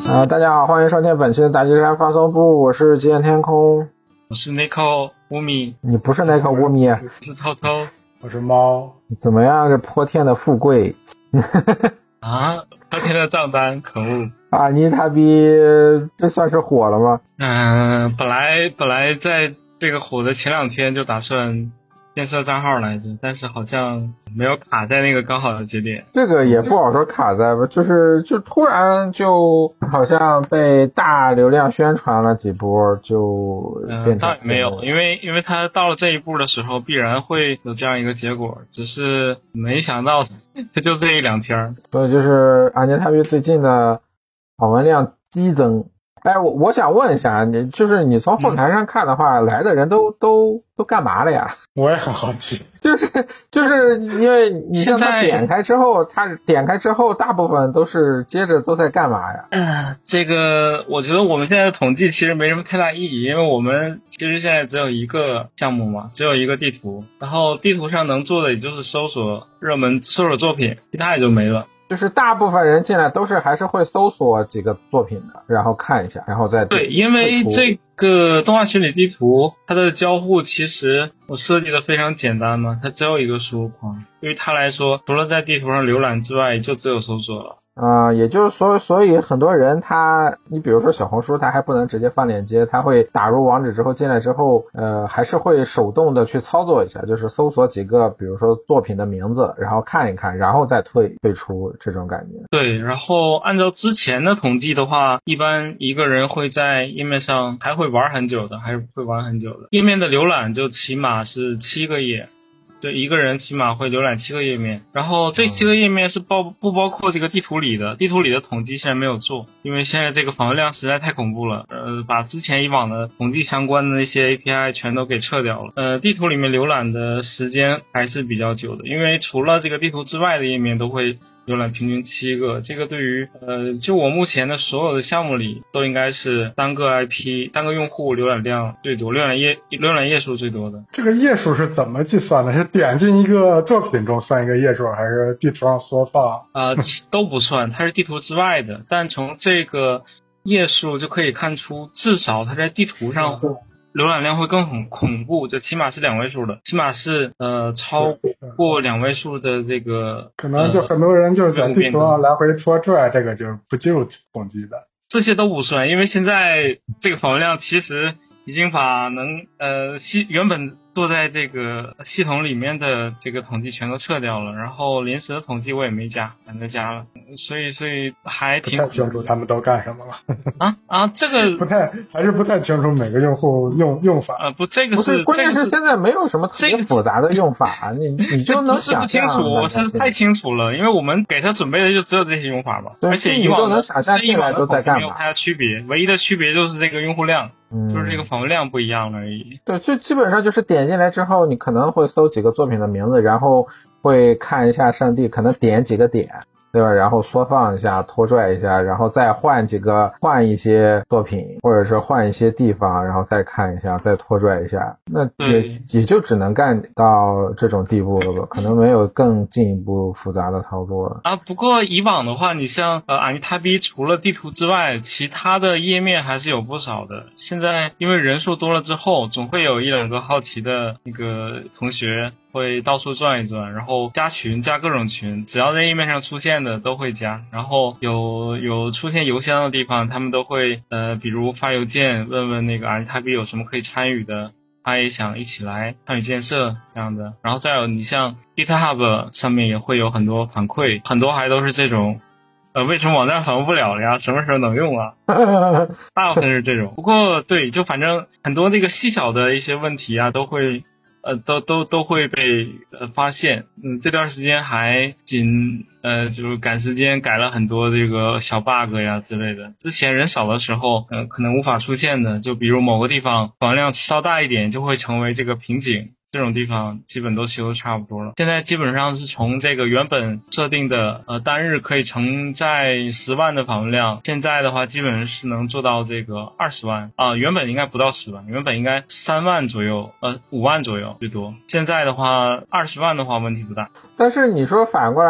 大家好，欢迎收听本期的大吉山放送部，我是吉眼天空， 我是 Nico 乌米， 你不是那个乌米， 是偷偷， 我是猫。 怎么样？这泼天的富贵啊，泼天的账单，可恶啊！你他逼这算是火了吗？ 本来在这个火的前2天就打算建设账号来着，但是好像没有卡在那个刚好的节点。 这个也不好说卡在吧，就突然就好像被大流量宣传了几波，就变成倒也没有，因为他到了这一步的时候，必然会有这样一个结果，只是没想到他就这1-2天。 所以就是阿尼泰币最近的访问量激增。哎，我想问一下，你从后台上看的话，来的人都干嘛了呀？ 我也很好奇。 就是因为你像他点开之后，大部分都是接着都在干嘛呀？ 这个我觉得我们现在的统计其实没什么太大意义，因为我们其实现在只有一个项目嘛，只有一个地图，然后地图上能做的也就是搜索热门搜索作品，其他也就没了。 就是大部分人进来都是还是会搜索几个作品的，然后看一下，然后再对，因为这个动画虚拟地图它的交互其实我设计的非常简单嘛，它只有一个输入框，对于它来说，除了在地图上浏览之外，就只有搜索了。 也就是所以很多人你比如说小红书，他还不能直接放链接，他会打入网址之后进来之后，还是会手动的去操作一下，就是搜索几个比如说作品的名字，然后看一看，然后再退出这种感觉。 对，然后按照之前的统计的话，一般一个人会在页面上还会玩很久的，页面的浏览就起码是7个页。对，一个人起码会浏览7个页面，然后这7个页面是不包括这个地图里的统计现在没有做，因为现在这个访问量实在太恐怖了，把之前以往的统计相关的那些 API 全都给撤掉了。地图里面浏览的时间还是比较久的，因为除了这个地图之外的页面都会浏览平均7个，这个对于就我目前的所有的项目里都应该是单个 IP 单个用户浏览量最多，浏览页数最多的。 这个页数是怎么计算的？是点进一个作品中算一个页数，还是地图上缩放？ 都不算，它是地图之外的，但从这个页数就可以看出，至少它在地图上浏览量会更恐怖，就起码是2位数的，起码是超过2位数的这个。 可能就很多人就在地图上来回拖拽，这个就不进入统计的。 这些都不算，因为现在这个访问量其实已经把原本做在这个系统里面的这个统计全都撤掉了，然后临时的统计我也没加，懒得加了，所以还挺不太清楚他们都干什么了。 这个还是不太清楚每个用户用法。 这个是关键是现在没有什么特别复杂的用法，你就能想象。 不清楚，我是太清楚了，因为我们给他准备的就只有这些用法嘛，而且以往都能想象进来都在干嘛。 没有太大区别，唯一的区别就是这个用户量。就是这个访问量不一样而已。 对，就基本上就是点进来之后，你可能会搜几个作品的名字，然后会看一下圣地，可能点几个点，对吧？然后缩放一下，拖拽一下，然后再换一些作品，或者是换一些地方，然后再看一下，再拖拽一下。那也就只能干到这种地步了吧？可能没有更进一步复杂的操作了。 不过以往的话，你像阿尼塔币除了地图之外，其他的页面还是有不少的。现在因为人数多了之后，总会有1-2个好奇的那个同学会到处转一转，然后加各种群，只要在页面上出现的都会加，然后有出现邮箱的地方，他们都会比如发邮件问问那个阿尼塔币有什么可以参与的，他也想一起来参与建设这样的。然后再有你像 GitHub 上面也会有很多反馈，很多还都是这种为什么网站访问不了呀？什么时候能用啊？大部分是这种。不过对，就反正很多那个细小的一些问题啊，都会都会被发现。这段时间还就是赶时间改了很多这个小 bug 呀之类的。之前人少的时候，可能无法出现的，就比如某个地方访问量稍大一点，就会成为这个瓶颈。这种地方基本都修得差不多了。现在基本上是从这个原本设定的单日可以承载10万的访问量，现在的话基本是能做到这个20万原本应该不到10万，原本应该3万左右5万左右最多。现在的话20万的话问题不大。 但是你说反过来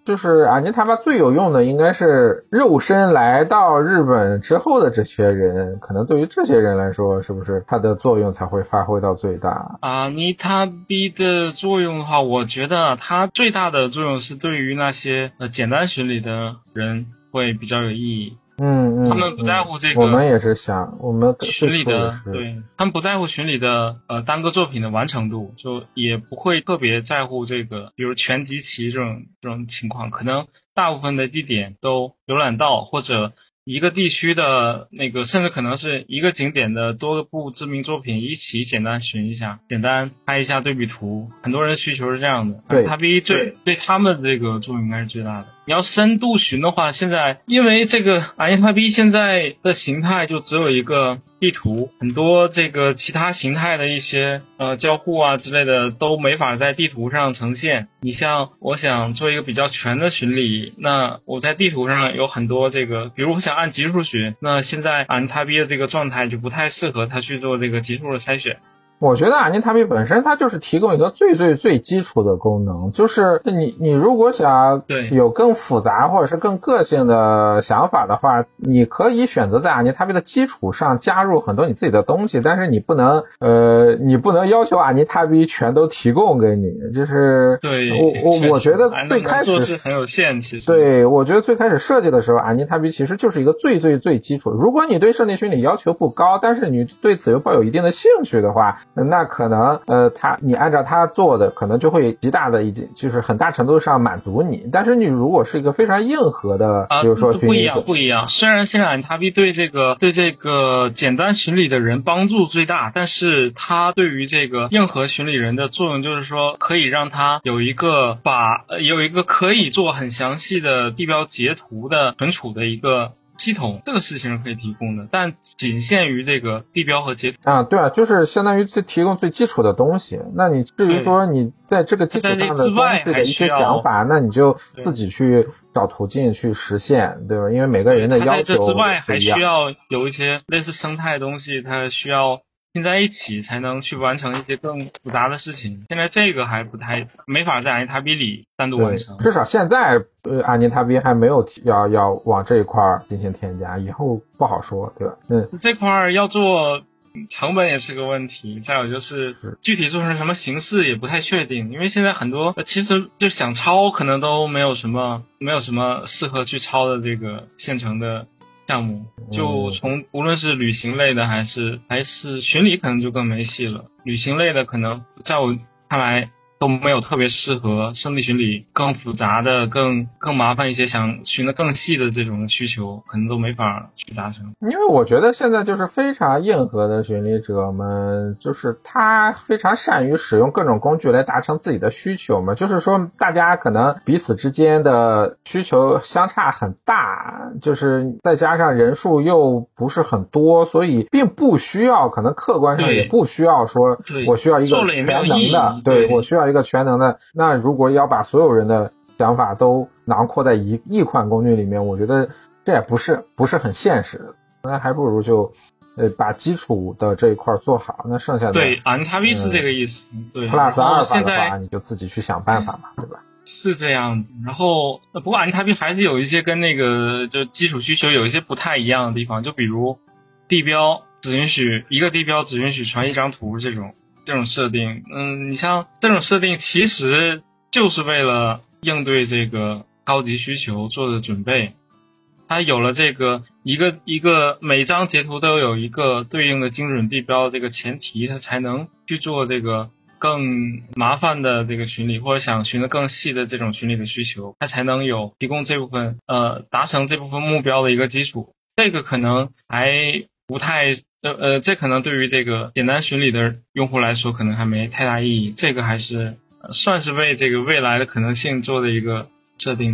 就是 Anitabaa 最有用的应该是肉身来到日本之后的这些人，可能对于这些人来说，是不是它的作用才会发挥到最大 ？Anitabaa 的作用的话，我觉得它最大的作用是对于那些简单巡礼的人会比较有意义。他们不在乎这个， 我们也是想，我们巡礼的，对，他们不在乎巡礼的单个作品的完成度，就也不会特别在乎这个，比如全集齐这种情况，可能大部分的地点都浏览到，或者一个地区的那个，甚至可能是一个景点的多部知名作品一起简单巡一下，简单拍一下对比图，很多人需求是这样的。 对 ，Anitabaa对他们这个作用应该是最大的。你要深度巡的话，现在因为这个 Anitabaa 现在的形态就只有一个地图，很多这个其他形态的一些交互啊之类的都没法在地图上呈现。你像我想做一个比较全的巡礼，那我在地图上有很多这个，比如我想按级数巡，那现在 Anitabaa 的这个状态就不太适合它去做这个级数的筛选。 我觉得Anitabaa本身它就是提供一个最基础的功能，就是你如果想有更复杂或者是更个性的想法的话，你可以选择在Anitabaa的基础上加入很多你自己的东西，但是你不能要求Anitabaa全都提供给你，就是对我觉得最开始是很有限，其实对，我觉得最开始设计的时候Anitabaa其实就是一个最基础，如果你对圣地巡礼要求不高，但是你对此又抱有一定的兴趣的话，那可能你按照他做的可能就会极大的就是很大程度上满足你，但是你如果是一个非常硬核的比如说不一样，虽然现在Anitabaa对这个简单巡礼的人帮助最大，但是他对于这个硬核巡礼人的作用就是说可以让他有一个可以做很详细的地标截图的存储的一个系统，这个事情是可以提供的，但仅限于这个地标和截图对啊，就是相当于提供最基础的东西。那你至于说你在这个基础上的东西的一些想法，那你就自己去找途径去实现，对吧？因为每个人的要求不一样。 在这之外还需要有一些类似生态的东西，它需要拼在一起才能去完成一些更复杂的事情。现在这个还没法在Anitabaa里单独完成。 至少现在Anitabaa还没有要往这一块进行添加，以后不好说，对吧？ 这块要做成本也是个问题，再有就是具体做成什么形式也不太确定，因为现在很多其实就想抄可能都没有什么适合去抄的这个现成的项目，就从无论是旅行类的还是巡礼可能就更没戏了。旅行类的可能在我看来都没有特别适合圣地巡礼更复杂的更麻烦一些想巡得更细的这种需求可能都没法去达成。 因为我觉得现在就是非常硬核的巡礼者们，就是他非常善于使用各种工具来达成自己的需求嘛，就是说大家可能彼此之间的需求相差很大，就是再加上人数又不是很多，所以并不需要，可能客观上也不需要说我需要一个全能的，对，我需要一个全能的。那如果要把所有人的想法都囊括在一款工具里面，我觉得这也不是很现实的。那还不如就把基础的这一块做好，那剩下的对Anitabaa是这个意思，对 plus 阿尔法的话你就自己去想办法嘛，对吧？ 是这样子。然后不过Anitabaa还是有一些跟那个就基础需求有一些不太一样的地方，就比如地标只允许一个地标只允许传一张图这种设定，你像这种设定其实就是为了应对这个高级需求做的准备。它有了这个一个每张截图都有一个对应的精准地标这个前提，它才能去做这个更麻烦的这个巡礼，或者想巡得更细的这种巡礼的需求，它才能有提供这部分达成这部分目标的一个基础。这个可能还不太这可能对于这个简单巡礼的用户来说可能还没太大意义，这个还是算是为这个未来的可能性做的一个设定吧。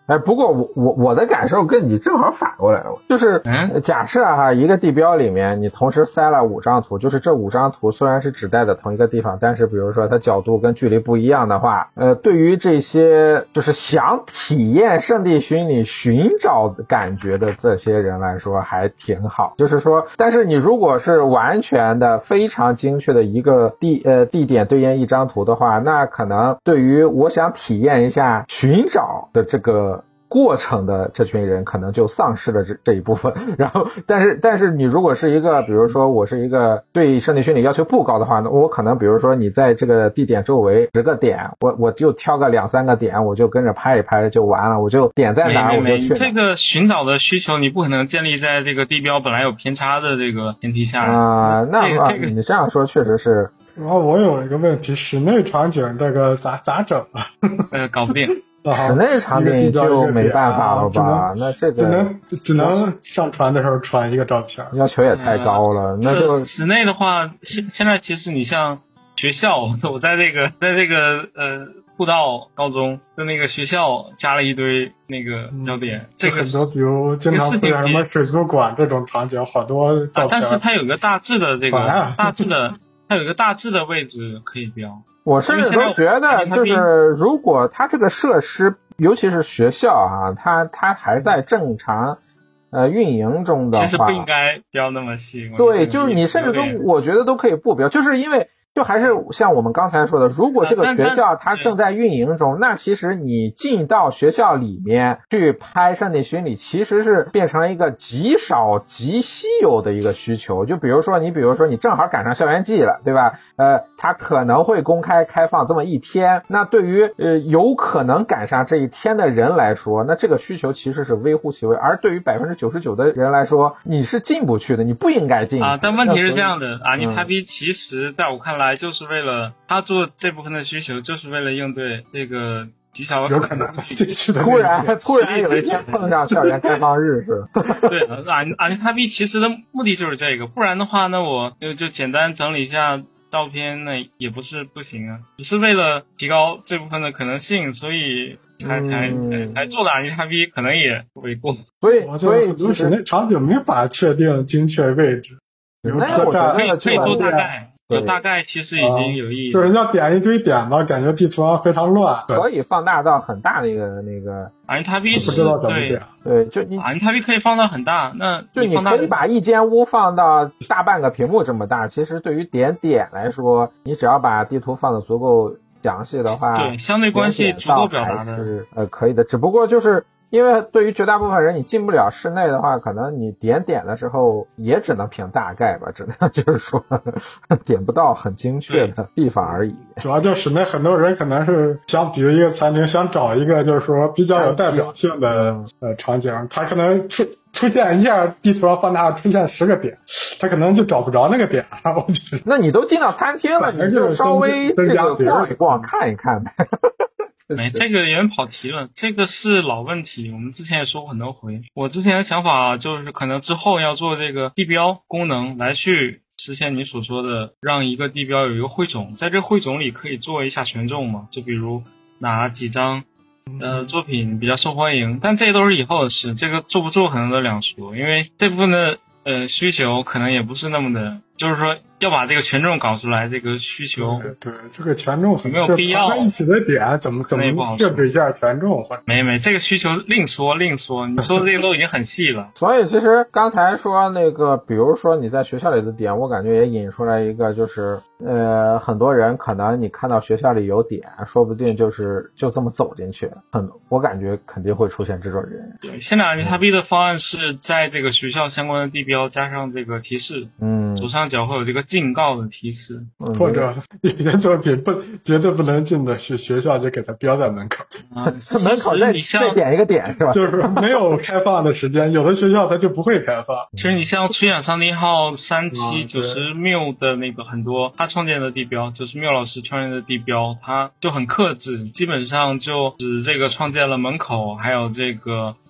不过我的感受跟你正好反过来了，就是假设一个地标里面你同时塞了5张图，就是这5张图虽然是指代的同一个地方，但是比如说它角度跟距离不一样的话，对于这些就是想体验圣地巡礼寻找感觉的这些人来说还挺好。就是说，但是你如果是完全的非常精确的一个地点对应一张图的话，那可能对于我想体验一下寻找的这个过程的这群人可能就丧失了这一部分。然后但是你如果是一个比如说我是一个对圣地巡礼要求不高的话，那我可能比如说你在这个地点周围10个点，我就挑个2-3个点，我就跟着拍一拍就完了，我就点在哪我就去。 这个寻找的需求你不可能建立在这个地标本来有偏差的这个前提下你这样说确实是。 然后我有一个问题，室内场景这个咋整啊？ 搞不定。 室内场景就没办法了吧？那这个只能上传的时候传一个照片， 要求也太高了。那就室内的话，现在其实你像学校，我在这个步道高中的那个学校加了一堆那个标点，这个很多，比如经常出现什么水族馆这种场景，好多照片。 但是它有个大致的它有一个大致的位置可以标。 我甚至都觉得，就是如果它这个设施，尤其是学校它还在正常运营中的话， 其实不应该标那么细。 对，就是你甚至我觉得都可以不标，就是因为就还是像我们刚才说的，如果这个学校它正在运营中，那其实你进到学校里面去拍圣地巡礼，其实是变成了一个极少极稀有的一个需求。就比如说你正好赶上校园季了，对吧？它可能会公开开放这么一天，那对于有可能赶上这一天的人来说，那这个需求其实是微乎其微，而对于99%的人来说，你是进不去的，你不应该进去。 但问题是这样的，阿尼塔比其实在我看来就是为了他做这部分的需求，就是为了应对这个极小有可能进去的突然有一天碰上校园开放日是对，阿尼塔比其实的目的就是这个，不然的话呢，我就简单整理一下照片，那也不是不行啊，只是为了提高这部分的可能性，所以才做的阿尼塔比可能也为过。 所以就是那场景没法确定精确位置， 那我觉得可以做大概。大概其实已经有意义， 就是要点一堆点吧，感觉地图上非常乱。 可以放大到很大的一个那个。 阿尼塔比不知道怎么点。 对，就你阿尼塔比可以放到很大，那就你可以把一间屋放到大半个屏幕这么大。其实对于点来说，你只要把地图放得足够详细的话， 对相对关系足够表达的是可以的。只不过就是因为对于绝大部分人，你进不了室内的话，可能你点的时候也只能凭大概吧，只能就是说点不到很精确的地方而已。 主要就室内很多人可能是想，比如一个餐厅想找一个就是说比较有代表性的场景，他可能出现一下地图上放大出现10个点，他可能就找不着那个点。 那你都进到餐厅了，你就稍微这个逛一逛看一看呗。 这个有点跑题了，这个是老问题，我们之前也说过很多回。我之前的想法就是可能之后要做这个地标功能来去实现你所说的让一个地标有一个汇总，在这汇总里可以做一下权重嘛，就比如哪几张作品比较受欢迎，但这些都是以后的事，这个做不做可能都两说，因为这部分的需求可能也不是那么的，就是说要把这个权重搞出来，这个需求对这个权重没有必要。 在一起的点怎么设置一下权重？ 没这个需求另说，你说的这个都已经很细了。 所以其实刚才说那个，比如说你在学校里的点，我感觉也引出来一个，就是很多人可能你看到学校里有点，说不定就这么走进去，我感觉肯定会出现这种人。 对，现在阿尼塔比的方案是在这个学校相关的地标加上这个提示，左上角会有这个警告的提示， 或者有些作品绝对不能进的学校就给它标在门口门口再点一个点是吧？ 就是没有开放的时间，有的学校它就不会开放。 其实你像吹响上帝号3790缪的那个很多他创建的地标，就是缪老师创建的地标，他就很克制，基本上就只这个创建了门口还有这个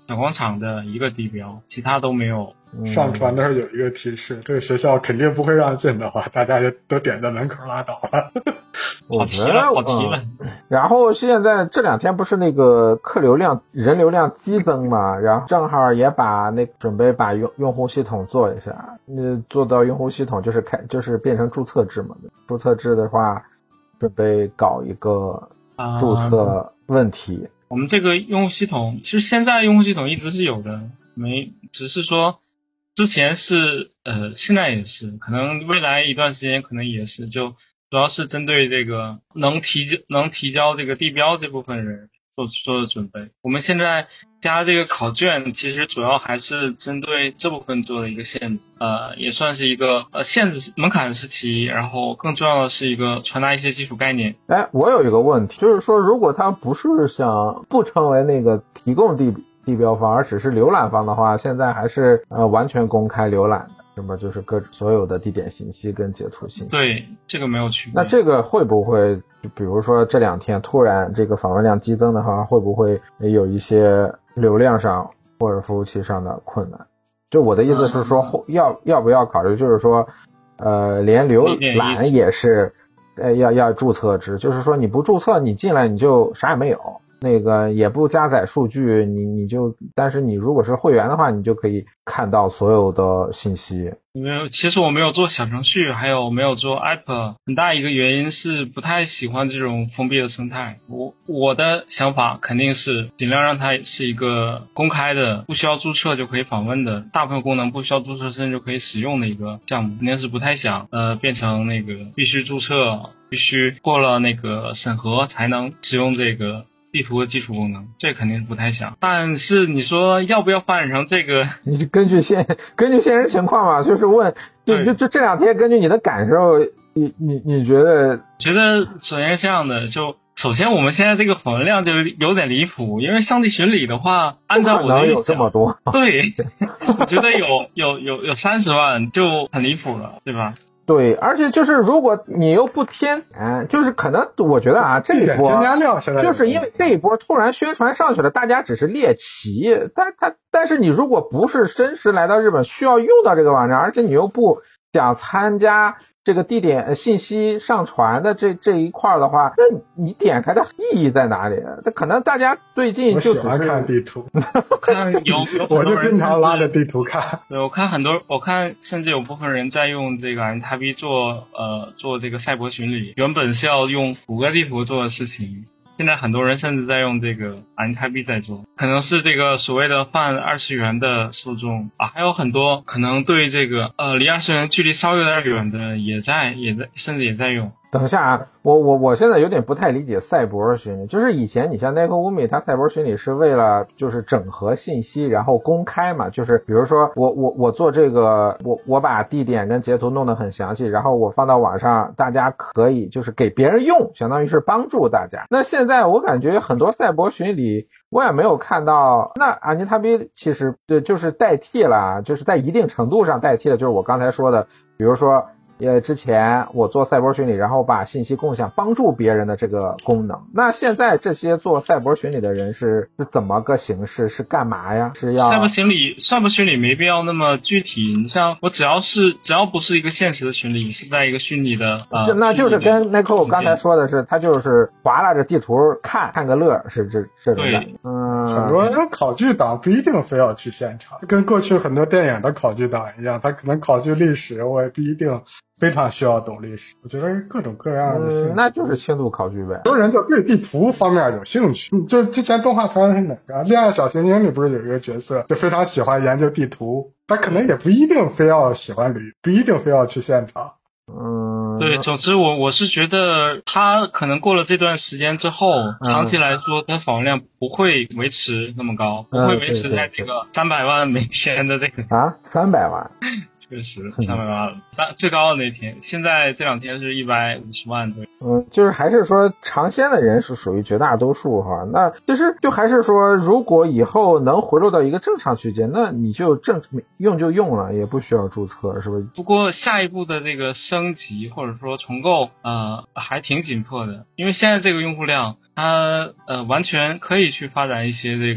小广场的一个地标，其他都没有。 上传的时候有一个提示，这个学校肯定不会让进的话，大家就都点在门口拉倒了。 我觉得好提了。 然后现在这2天不是那个客流量、人流量激增嘛，然后正好也把准备把用户系统做一下，做到用户系统就是变成注册制嘛。注册制的话，准备搞一个注册问题。 我们这个用户系统，其实现在用户系统一直是有的，只是说之前是现在也是，可能未来一段时间可能也是，就主要是针对这个能提交这个地标这部分人做的准备。我们现在加这个考卷，其实主要还是针对这部分做的一个限制，也算是一个限制门槛是其一，然后更重要的是一个传达一些基础概念。 我有一个问题，就是说如果他不成为那个提供地标方，而只是浏览方的话，现在还是完全公开浏览的。什么就是所有的地点信息跟截图信息。 对，这个没有区别。 那这个会不会，比如说这2天突然这个访问量激增的话，会不会有一些流量上或者服务器上的困难？就我的意思是说，要不要考虑，就是说，连浏览也是，要注册制，就是说你不注册，你进来你就啥也没有。那个也不加载数据，但是你如果是会员的话，你就可以看到所有的信息。 其实我没有做小程序，还有没有做 app， 很大一个原因是不太喜欢这种封闭的生态。我的想法肯定是尽量让它是一个公开的，不需要注册就可以访问的，大部分功能不需要注册甚至就可以使用的一个项目。肯定是不太想变成那个必须注册，必须过了那个审核才能使用这个地图的基础功能，这肯定是不太想。但是你说要不要发展成这个？ 你根据现实情况嘛，就是问，就这2天根据你的感受，你觉得？ 觉得首先是这样的，首先我们现在这个访问量就有点离谱，因为上帝巡礼的话，按照我的有这么多， 对，我觉得有30万就很离谱了，对吧？ 对，而且就是如果你又不添就是可能我觉得这一波就是因为这一波突然宣传上去了，大家只是猎奇，但是你如果不是真实来到日本需要用到这个网站，而且你又不想参加这个地点信息上传的这一块的话，那你点开的意义在哪里？那可能大家最近就喜欢看地图， 看我就经常拉着地图看。 对，我看甚至有部分人在用这个 Anitabi 做这个赛博巡礼，原本是要用谷歌地图做的事情。现在很多人甚至在用这个Anitabi在做，可能是这个所谓的泛20元的受众还有很多可能对这个离20元距离稍微有点远的也在甚至也在用。 等一下我现在有点不太理解赛博巡礼，就是以前你像 Neko-Umi 它赛博巡礼是为了就是整合信息然后公开嘛，就是比如说我做这个我把地点跟截图弄得很详细，然后我放到网上，大家可以就是给别人用，相当于是帮助大家。那现在我感觉很多赛博巡礼我也没有看到，那Anitabi其实就是代替了，就是在一定程度上代替了，就是我刚才说的，比如说之前我做赛博巡礼，然后把信息共享帮助别人的这个功能。那现在这些做赛博巡礼的人是怎么个形式？是干嘛呀？是要赛博巡礼没必要那么具体。你像我只要不是一个现实的巡礼，是在一个虚拟的那就是跟 Neko 刚才说的是，他就是划拉着地图看个乐，是这种感觉。 很多人考据党不一定非要去现场，跟过去很多电影的考据党一样，他可能考据历史，我也不一定非常需要懂历史。我觉得各种各样的那就是轻度考据呗。 很多人就对地图方面有兴趣，就之前动画片是哪个《恋爱小精灵》里不是有一个角色就非常喜欢研究地图，他可能也不一定非要喜欢不一定非要去现场。 对，总之我是觉得他可能过了这段时间之后，长期来说他访问量不会维持那么高，不会维持在这个300万每天的这个 300万。 确实300万，最高的那天，现在这2天是150万左右。 就是还是说尝鲜的人是属于绝大多数哈。那就还是说，如果以后能回落到一个正常区间，那你就用就用了，也不需要注册，是不是？ 不过下一步的这个升级或者说重构，还挺紧迫的，因为现在这个用户量，它完全可以去发展一些这个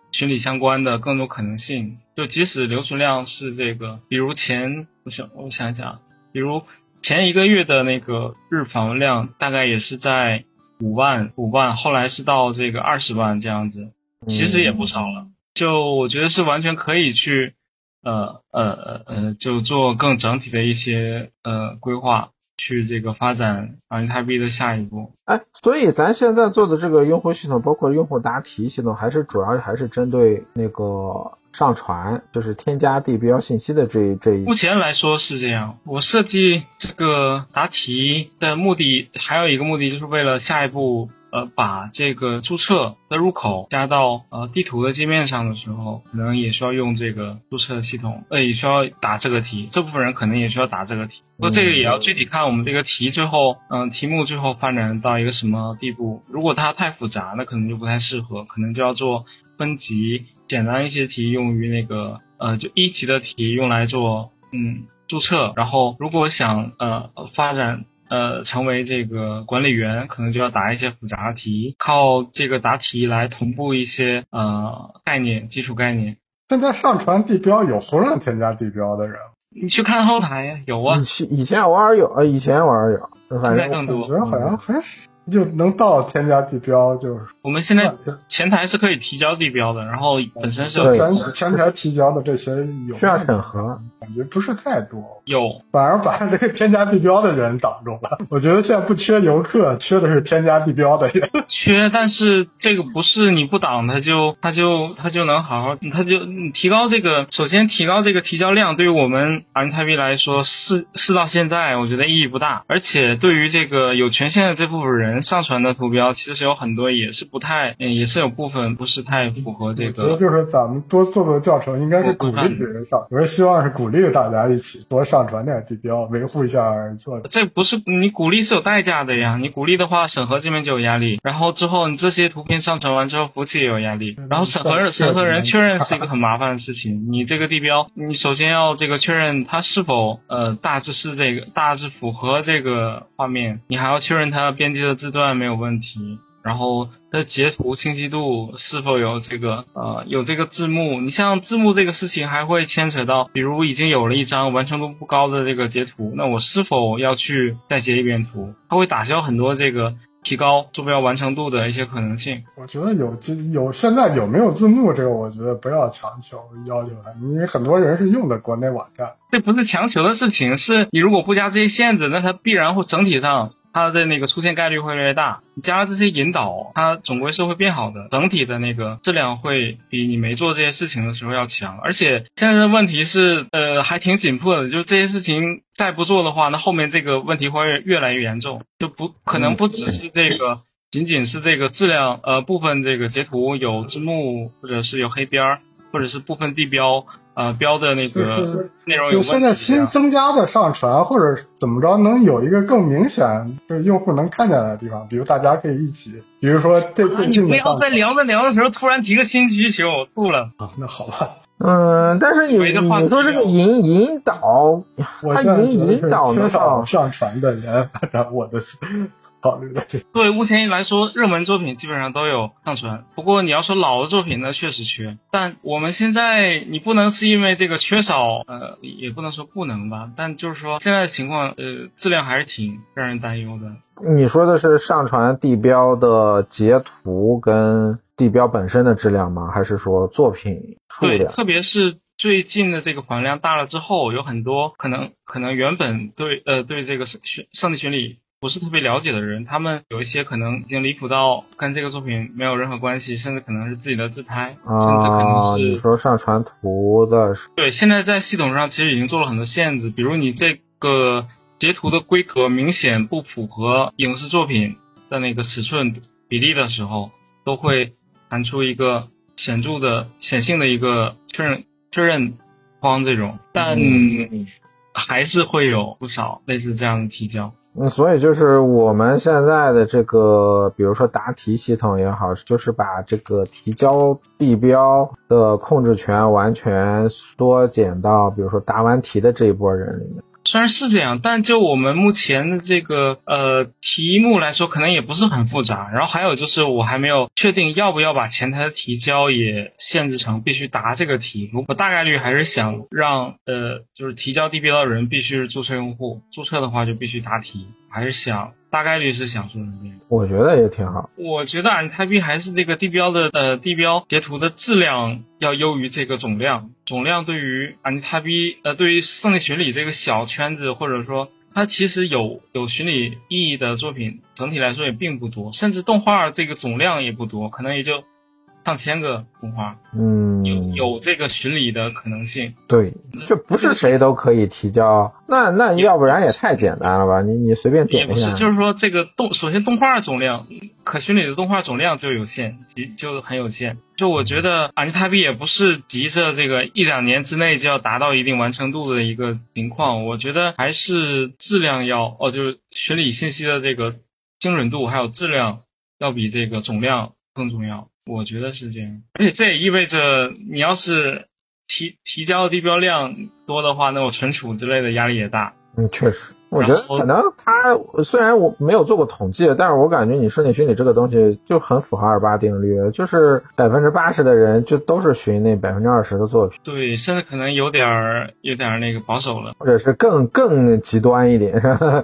群里相关的更多可能性。就即使留存量是这个，比如我想一想，比如前一个月的那个日访问量大概也是在5万，后来是到这个20万这样子，其实也不少了。就我觉得是完全可以去就做更整体的一些规划，去这个发展阿尼泰币的下一步。 所以咱现在做的这个用户系统，包括用户答题系统，主要还是针对那个上传，就是添加地标信息的这一。 目前来说是这样。我设计这个答题的目的还有一个目的，就是为了下一步把这个注册的入口加到地图的界面上的时候，可能也需要用这个注册系统，也需要答这个题，这部分人可能也需要答这个题。不过这个也要具体看我们这个题最后题目最后发展到一个什么地步。如果它太复杂，那可能就不太适合，可能就要做分级，简单一些题用于那个就1级的题用来做注册，然后如果想发展成为这个管理员，可能就要答一些复杂的题，靠这个答题来同步一些基础概念。 现在上传地标有胡乱添加地标的人， 你去看后台呀，有啊。 以前偶尔有，反正更多。 我觉得好像很少就能到添加地标，就是我们现在前台是可以提交地标的，然后本身是前台提交的这些有需要审核， 感觉不是太多， 有反而把这个添加地标的人挡住了。我觉得现在不缺游客，缺的是添加地标的人。 但是这个不是你不挡他就能好好，提高这个，首先提高这个提交量，对于我们阿尼泰币来说试到现在，我觉得意义不大。而且对于这个有权限的这部分人上传的图标，其实有很多也是也是有部分不是太符合这个。 我觉得就是咱们多做教程，应该是鼓励别人上，我是希望是鼓励大家一起多上传点地标，维护一下做。 这不是你鼓励是有代价的呀，你鼓励的话，审核这边就有压力，然后之后你这些图片上传完之后，服务器也有压力，然后审核人确认是一个很麻烦的事情。你这个地标，你首先要这个确认它是否大致符合这个画面，你还要确认它编辑的字段没有问题，然后它的截图清晰度是否有这个字幕。你像字幕这个事情还会牵扯到，比如已经有了一张完成度不高的这个截图，那我是否要去再截一遍图，它会打消很多这个提高坐标完成度的一些可能性。 我觉得现在有没有字幕这个，我觉得不要强求要求他，因为很多人是用的国内网站。 这不是强求的事情，是你如果不加这些限制，那它必然会整体上它的那个出现概率会越来越大。你加了这些引导，它总归是会变好的，整体的那个质量会比你没做这些事情的时候要强。而且现在的问题是还挺紧迫的，就这些事情再不做的话，那后面这个问题会越来越严重，就可能不只是这个仅仅是这个质量部分这个截图有字幕，或者是有黑边，或者是部分地标标的那个内容有问题。 就现在新增加的上传或者怎么着，能有一个更明显就是用户能看见的地方，比如大家可以一起，比如说最近你不要在聊的时候突然提个新需求，我吐了。 那好吧。 但是你说这个引导，它引导缺少上传的人，按照我的考虑的。 对，目前来说，热门作品基本上都有上传。不过你要说老的作品呢，确实缺。但我们现在你不能是因为这个缺少，也不能说不能吧。但就是说现在的情况，质量还是挺让人担忧的。 你说的是上传地标的截图跟地标本身的质量吗？还是说作品数量？ 对，特别是最近的这个访量大了之后，有很多可能原本对这个上帝群里不是特别了解的人，他们有一些可能已经离谱到跟这个作品没有任何关系，甚至可能是自己的自拍，甚至可能是你说上传图的。 对，现在在系统上其实已经做了很多限制，比如你这个截图的规格明显不符合影视作品的那个尺寸比例的时候，都会弹出一个显性的一个确认框这种，但还是会有不少类似这样的提交。 所以就是我们现在的这个比如说答题系统也好，就是把这个提交地标的控制权完全缩减到比如说答完题的这一波人里面。 虽然是这样，但就我们目前的这个题目来说，可能也不是很复杂。然后还有就是我还没有确定要不要把前台的提交也限制成必须答这个题。我大概率还是想让就是提交地标的人必须是注册用户，注册的话就必须答题，还是想大概率是想说成这样。 我觉得也挺好。 我觉得Anytype还是这个地标的地标截图的质量要优于这个总量。总量对于Anytype对于胜利巡礼这个小圈子，或者说它其实有巡礼意义的作品，整体来说也并不多，甚至动画这个总量也不多，可能也就上千个动画，有这个巡礼的可能性。 对，就不是谁都可以提交，那要不然也太简单了吧？你随便点一下。 也不是，就是说这个首先动画总量，可巡礼的动画总量就有限，就很有限。就我觉得Anytype也不是急着这个1-2年之内就要达到一定完成度的一个情况，我觉得还是质量就是巡礼信息的这个精准度还有质量要比这个总量更重要。我觉得是这样，而且这也意味着你要是提交的地标量多的话，那我存储之类的压力也大。 确实，我觉得可能它虽然我没有做过统计，但是我感觉你顺利巡礼这个东西就很符合28定律，就是80%的人就都是巡那20%的作品。对， 甚至可能有点那个保守了， 或者是更极端一点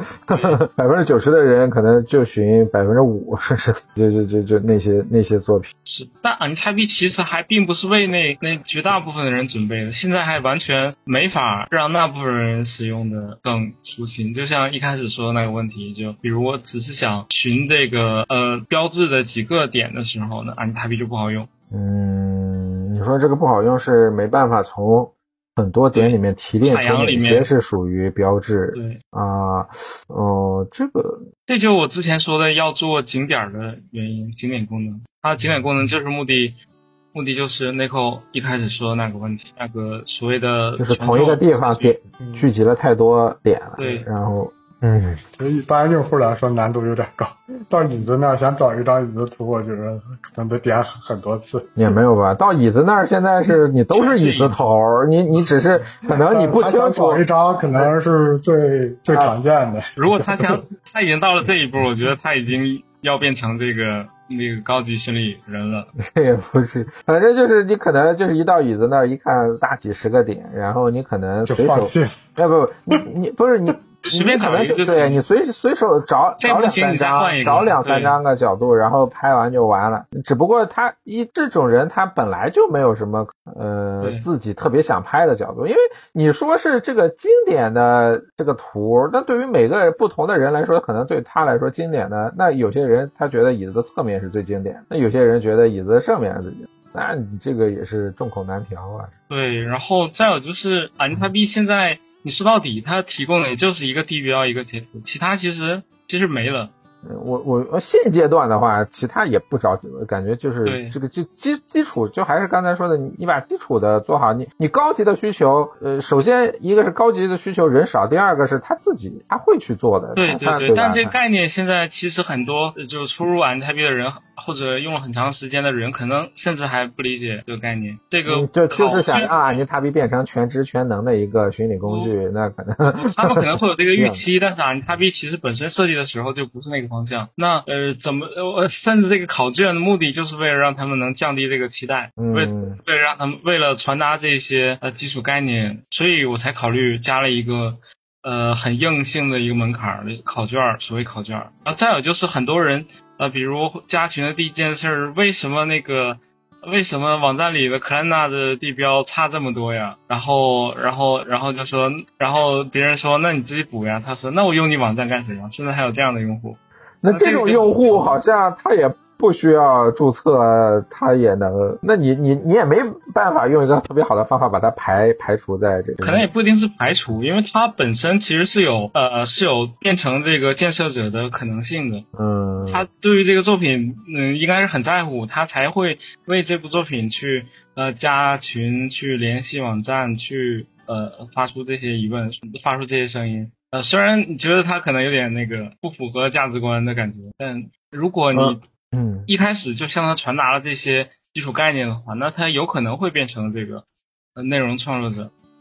，90%的人可能就巡5%，甚至就那些作品。 是，但Anytype其实还并不是为那绝大部分的人准备的，现在还完全没法让那部分人使用的更舒心。就像一开始说的那个问题，就比如我只是想寻这个标志的几个点的时候呢，Anytype就不好用。 你说这个不好用是没办法从很多点里面提炼出哪些是属于标志。 对啊， 这就是我之前说的要做景点的原因，景点功能。它景点功能就是目的就是 Nico 一开始说的那个问题，那个所谓的就是同一个地方聚集了太多点了， 对， 然后对一般用户来说难度有点高，到椅子那儿想找一张椅子图，我觉得可能得点很多次。 也没有吧，到椅子那儿现在是你都是椅子头，你只是可能你不清楚找一张可能是最常见的。 如果他已经到了这一步，我觉得他已经要变成那个高级心理人了。 也不是，反正就是你可能就是一到椅子那儿一看大几十个点，然后你可能随手，你不是你随便找一个， 对，你随手找两三张个角度，然后拍完就完了。只不过这种人他本来就没有什么自己特别想拍的角度，因为你说是这个经典的这个图，那对于每个不同的人来说，可能对他来说经典的，那有些人他觉得椅子的侧面是最经典，那有些人觉得椅子的正面是最经典，那你这个也是众口难调啊。 对，然后再有就是Anytype现在你说到底它提供的也就是一个地标一个截图，其他其实没了。 我现阶段的话，其他也不着急，感觉就是这个基础，就还是刚才说的，你把基础的做好，你高级的需求，首先一个是高级的需求人少，第二个是他自己他会去做的。 对，但这个概念现在其实很多就出入Anytype的人或者用了很长时间的人，可能甚至还不理解这个概念。这个就是想让Anytype变成全知全能的一个巡礼工具，那可能他们可能会有这个预期，但是Anytype其实本身设计的时候就不是那个方向。那甚至这个考卷的目的就是为了让他们能降低这个期待，为了传达这些基础概念，所以我才考虑加了一个很硬性的一个门槛的考卷，所谓考卷。然后再有就是很多人比如加群的第一件事，为什么网站里的克兰纳的地标差这么多呀？然后就说，然后别人说那你自己补呀，他说那我用你网站干什么？现在还有这样的用户。 那这种用户好像他也不需要注册，他也能，那你也没办法用一个特别好的方法把它排除在这个。 可能也不一定是排除，因为它本身其实是有变成这个建设者的可能性的。他对于这个作品应该是很在乎，他才会为这部作品去加群，去联系网站，去发出这些疑问，发出这些声音。虽然你觉得他可能有点那个不符合价值观的感觉，但如果你一开始就向他传达了这些基础概念的话，那他有可能会变成这个内容创作者。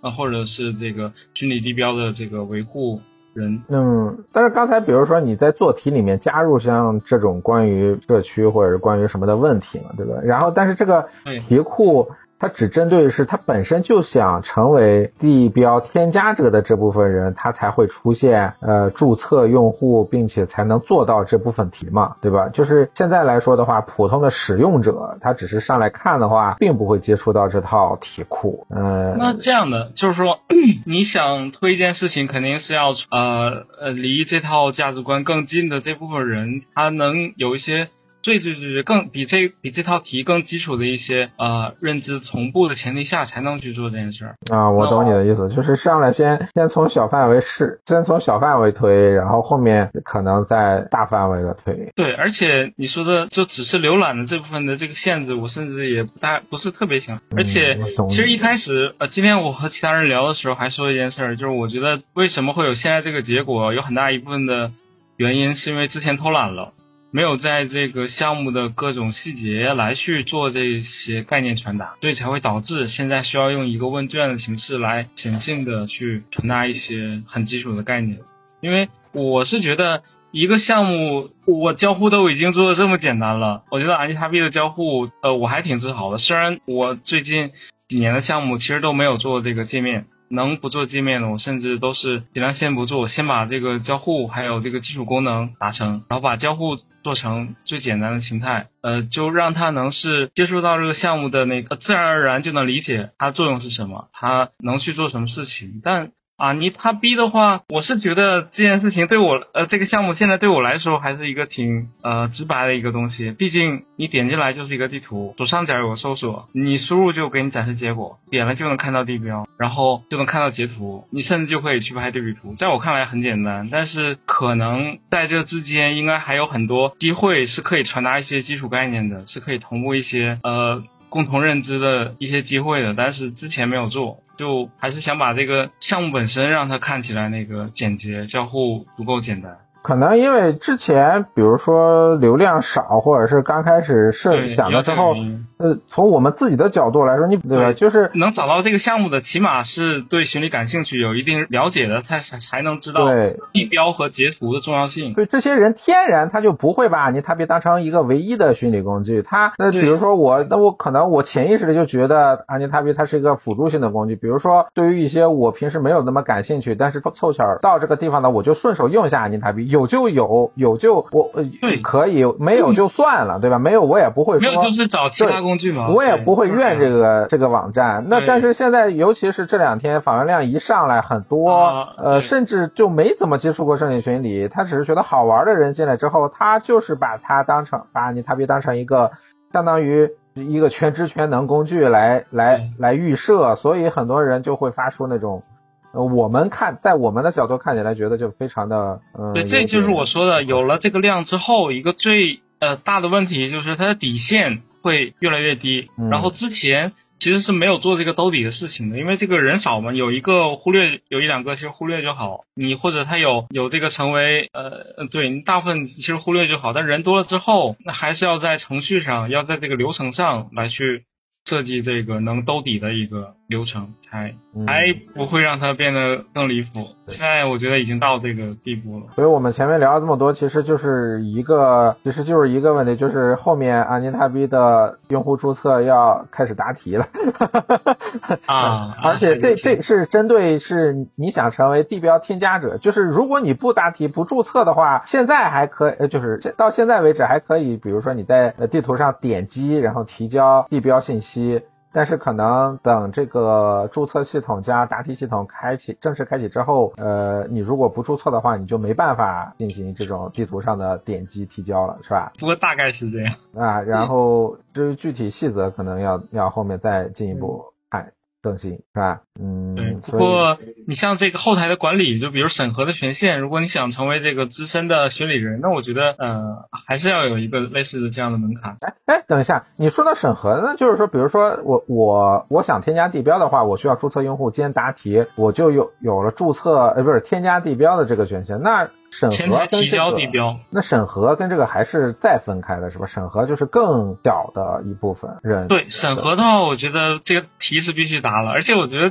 或者是这个虚拟地标的这个维护人。 但是刚才比如说你在做题里面加入像这种关于社区或者是关于什么的问题嘛，对吧？然后但是这个题库它只针对是它本身就想成为地标添加者的这部分人，他才会出现注册用户，并且才能做到这部分题嘛，对吧？就是现在来说的话，普通的使用者他只是上来看的话，并不会接触到这套题库。 那这样的就是说你想推一件事情，肯定是要离这套价值观更近的这部分人，他能有一些最更比这套题更基础的一些认知同步的前提下，才能去做这件事儿啊。我懂你的意思，就是上来先从小范围先从小范围推，然后后面可能再大范围的推。 对，而且你说的就只是浏览的这部分的这个限制，我甚至也不是特别想。而且其实一开始今天我和其他人聊的时候还说一件事儿，就是我觉得为什么会有现在这个结果，有很大一部分的原因是因为之前偷懒了。没有在这个项目的各种细节来去做这些概念传达，所以才会导致现在需要用一个问卷的形式来显性的去传达一些很基础的概念。因为我是觉得一个项目我交互都已经做的这么简单了，我觉得 Anitabi 的交互我还挺自豪的。虽然我最近几年的项目其实都没有做这个界面，能不做界面的我甚至都是尽量先不做，先把这个交互还有这个基础功能达成，然后把交互做成最简单的形态，就让它能是接触到这个项目的那个自然而然就能理解它作用是什么，它能去做什么事情。但Anitabi的话，我是觉得这件事情对我这个项目现在对我来说还是一个挺直白的一个东西。毕竟你点进来就是一个地图，左上角有个搜索，你输入就给你展示结果，点了就能看到地标，然后就能看到截图，你甚至就可以去拍对比图。在我看来很简单，但是可能在这之间应该还有很多机会是可以传达一些基础概念的，是可以同步一些共同认知的一些机会的，但是之前没有做，就还是想把这个项目本身让它看起来那个简洁，交互足够简单。 可能因为之前比如说流量少，或者是刚开始想的时候，从我们自己的角度来说，对吧？就是能找到这个项目的，起码是对巡礼感兴趣、有一定了解的，才能知道地标和截图的重要性。 对，这些人天然他就不会把Anitabi当成一个唯一的巡礼工具。比如说我可能我潜意识的就觉得Anitabi它是一个辅助性的工具。比如说对于一些我平时没有那么感兴趣，但是凑巧到这个地方呢，我就顺手用一下Anitabi。有就我可以，没有就算了，对吧？没有我也不会说， 没有就是找其他工具嘛。 我也不会怨这个网站。那但是现在尤其是这两天访问量一上来，很多甚至就没怎么接触过圣地巡礼，他只是觉得好玩的人进来之后，他就是把Anitabi当成一个相当于一个全知全能工具来预设，所以很多人就会发出那种。在我们的角度看起来觉得就非常的对，这就是我说的，有了这个量之后，一个最大的问题就是它的底线会越来越低。然后之前其实是没有做这个兜底的事情的，因为这个人少嘛，有一个忽略，有一两个其实忽略就好。你或者他有这个成为对你大部分其实忽略就好，但人多了之后，那还是要在程序上，要在这个流程上来去设计这个能兜底的一个流程，才不会让它变得更离谱。现在我觉得已经到这个地步了。 所以我们前面聊了这么多，其实就是一个问题，就是后面Anitabi的用户注册要开始答题了而且这是针对是你想成为地标添加者，就是如果你不答题不注册的话，现在还可以，就是到现在为止还可以，比如说你在地图上点击然后提交地标信息。但是可能等这个注册系统加答题系统正式开启之后，你如果不注册的话，你就没办法进行这种地图上的点击提交了，是吧？ 不过大概是这样然后至于具体细则，可能要后面再进一步看更新，是吧？ 对。不过你像这个后台的管理，就比如审核的权限，如果你想成为这个资深的巡礼人，那我觉得还是要有一个类似的这样的门槛。 等一下，你说到审核呢，就是说，比如说我想添加地标的话，我需要注册用户兼答题，我就有了注册不是添加地标的这个权限。那审核跟提交地标， 那审核跟这个还是再分开的，是吧？审核就是更小的一部分人。 对，审核的话，我觉得这个题是必须答了，而且我觉得这个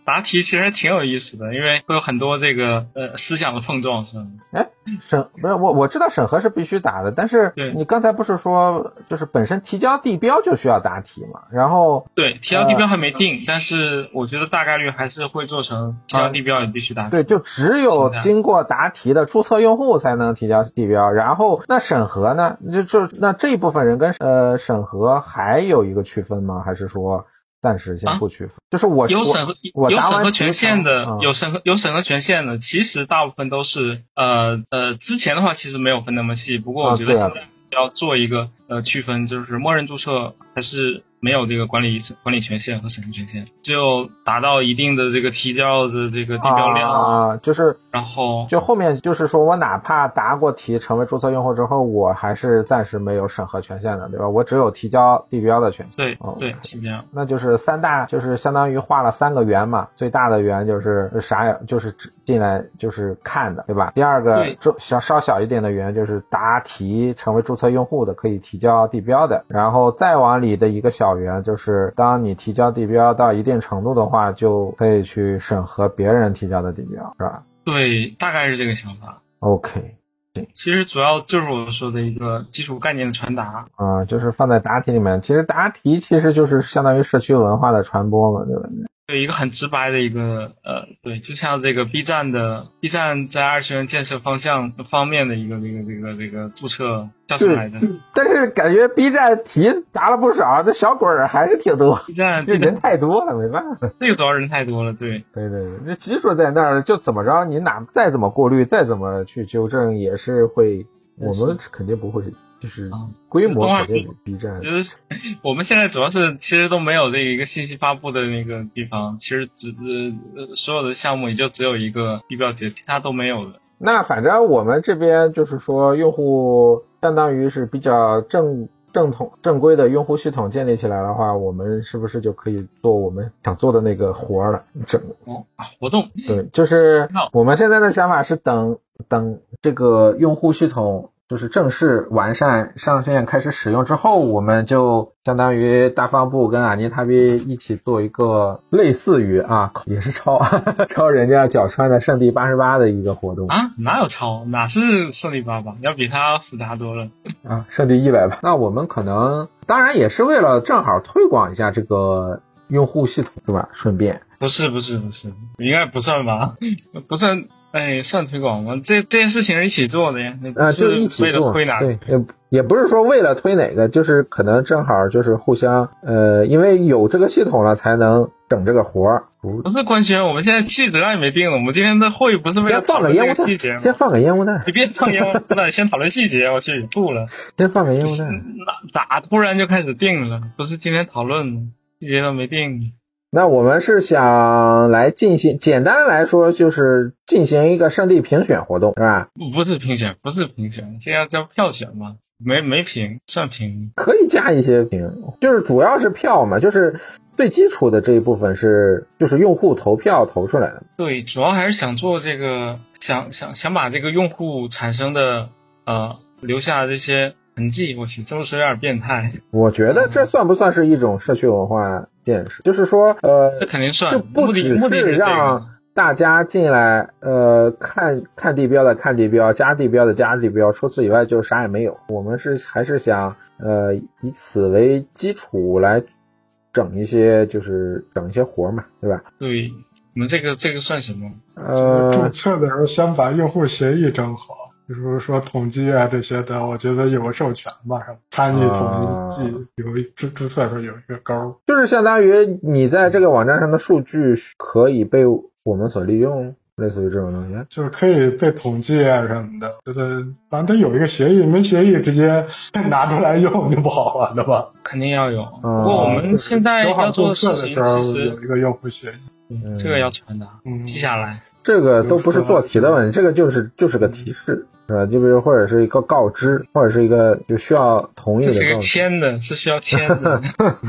答题其实挺有意思的，因为会有很多这个思想的碰撞声。 没有我知道审核是必须答的，但是你刚才不是说就是本身提交地标就需要答题嘛？然后对，提交地标还没定，但是我觉得大概率还是会做成提交地标也必须答题。 对，就只有经过答题的注册用户才能提交地标，然后那审核呢？那这一部分人跟审核还有一个区分吗？还是说暂时先不区分？就是有审核权限的，有审核权限的，其实大部分都是之前的话其实没有分那么细，不过我觉得现在要做一个区分，就是默认注册还是没有这个管理权限和审核权限，只有达到一定的这个提交的这个地标量就是然后就后面就是说我哪怕答过题成为注册用户之后，我还是暂时没有审核权限的，对吧？我只有提交地标的权限。 对，对，是这样。 那就是三大，就是相当于画了3个圆嘛，最大的圆就是就是进来就是看的，对吧？第二个稍小一点的圆就是答题成为注册用户的可以提交地标的，然后再往里的一个小圆就是当你提交地标到一定程度的话，就可以去审核别人提交的地标，是吧？ 对，大概是这个想法。 OK， 对， 其实主要就是我说的一个基础概念的传达就是放在答题里面。其实答题其实就是相当于社区文化的传播嘛，对吧？ 对，一个很直白的一个对，就像这个 B 站在二次元建设方面的一个注册叫出来的。 但是感觉 B 站题答了不少，这小鬼儿还是挺多。 B 站这人太多了，没办法。 这个主要人太多了，对， 这技术在那儿，就怎么着，你再怎么过滤，再怎么去纠正，也是会，我们肯定不会。就是规模肯定比 B 站， 就是我们现在主要是其实都没有这一个信息发布的那个地方，其实所有的项目也就只有一个地标节，其他都没有的。 那反正我们这边就是说，用户相当于是比较正规的用户系统建立起来的话，我们是不是就可以做我们想做的那个活了？ 活动。 对，就是我们现在的想法是等这个用户系统就是正式完善上线开始使用之后，我们就相当于大方部跟阿尼塔比一起做一个类似于也是抄人家角川的圣地88的一个活动哪有抄？哪是圣地88？要比它复杂多了圣地100吧。那我们可能当然也是为了正好推广一下这个用户系统，对吧？顺便不是，应该不算吧？不算。算推广吗？这件事情是一起做的呀， 就一起做， 为了推哪个？ 对，也不是说为了推哪个，就是可能正好就是互相因为有这个系统了才能整这个活儿。 不是官宣，我们现在细则也没定了。我们今天的会不是为了讨论这个细节吗？ 先放个烟雾弹， 你别放烟雾弹，先讨论细节。我去吐了。 先放个烟雾弹， 咋突然就开始定了？不是今天讨论吗？细节都没定。 那我们是想来进行，简单来说就是进行一个圣地评选活动，是吧？ 不是评选，这要叫票选吗？没评，算评， 可以加一些评，就是主要是票嘛，就是最基础的这一部分就是用户投票投出来的。 对，主要还是想做这个，想把这个用户产生的留下这些痕迹。我去，这么说有点变态。 我觉得这算不算是一种社区文化建设？就是说这肯定算， 就不只是让大家进来看地标的看地标，加地标的加地标，除此以外就啥也没有。我们还是想以此为基础来整一些活嘛，对吧？ 对，你们这个算什么？ 注册的时候先把用户协议整好，比如说统计这些的，我觉得有个授权吧，参与统计有注册的时候有一个勾， 就是相当于你在这个网站上的数据可以被我们所利用，类似于这种东西， 就是可以被统计什么的。觉得反正得有一个协议，没协议直接拿出来用就不好玩的吧？ 肯定要有。不过我们现在要做的事情其实有一个用户协议， 这个要传达，记下来。 这个都不是做题的问题，这个就是个提示，是吧？就比如或者是一个告知，或者是一个就需要同意的告知。 这是个签的，是需要签的。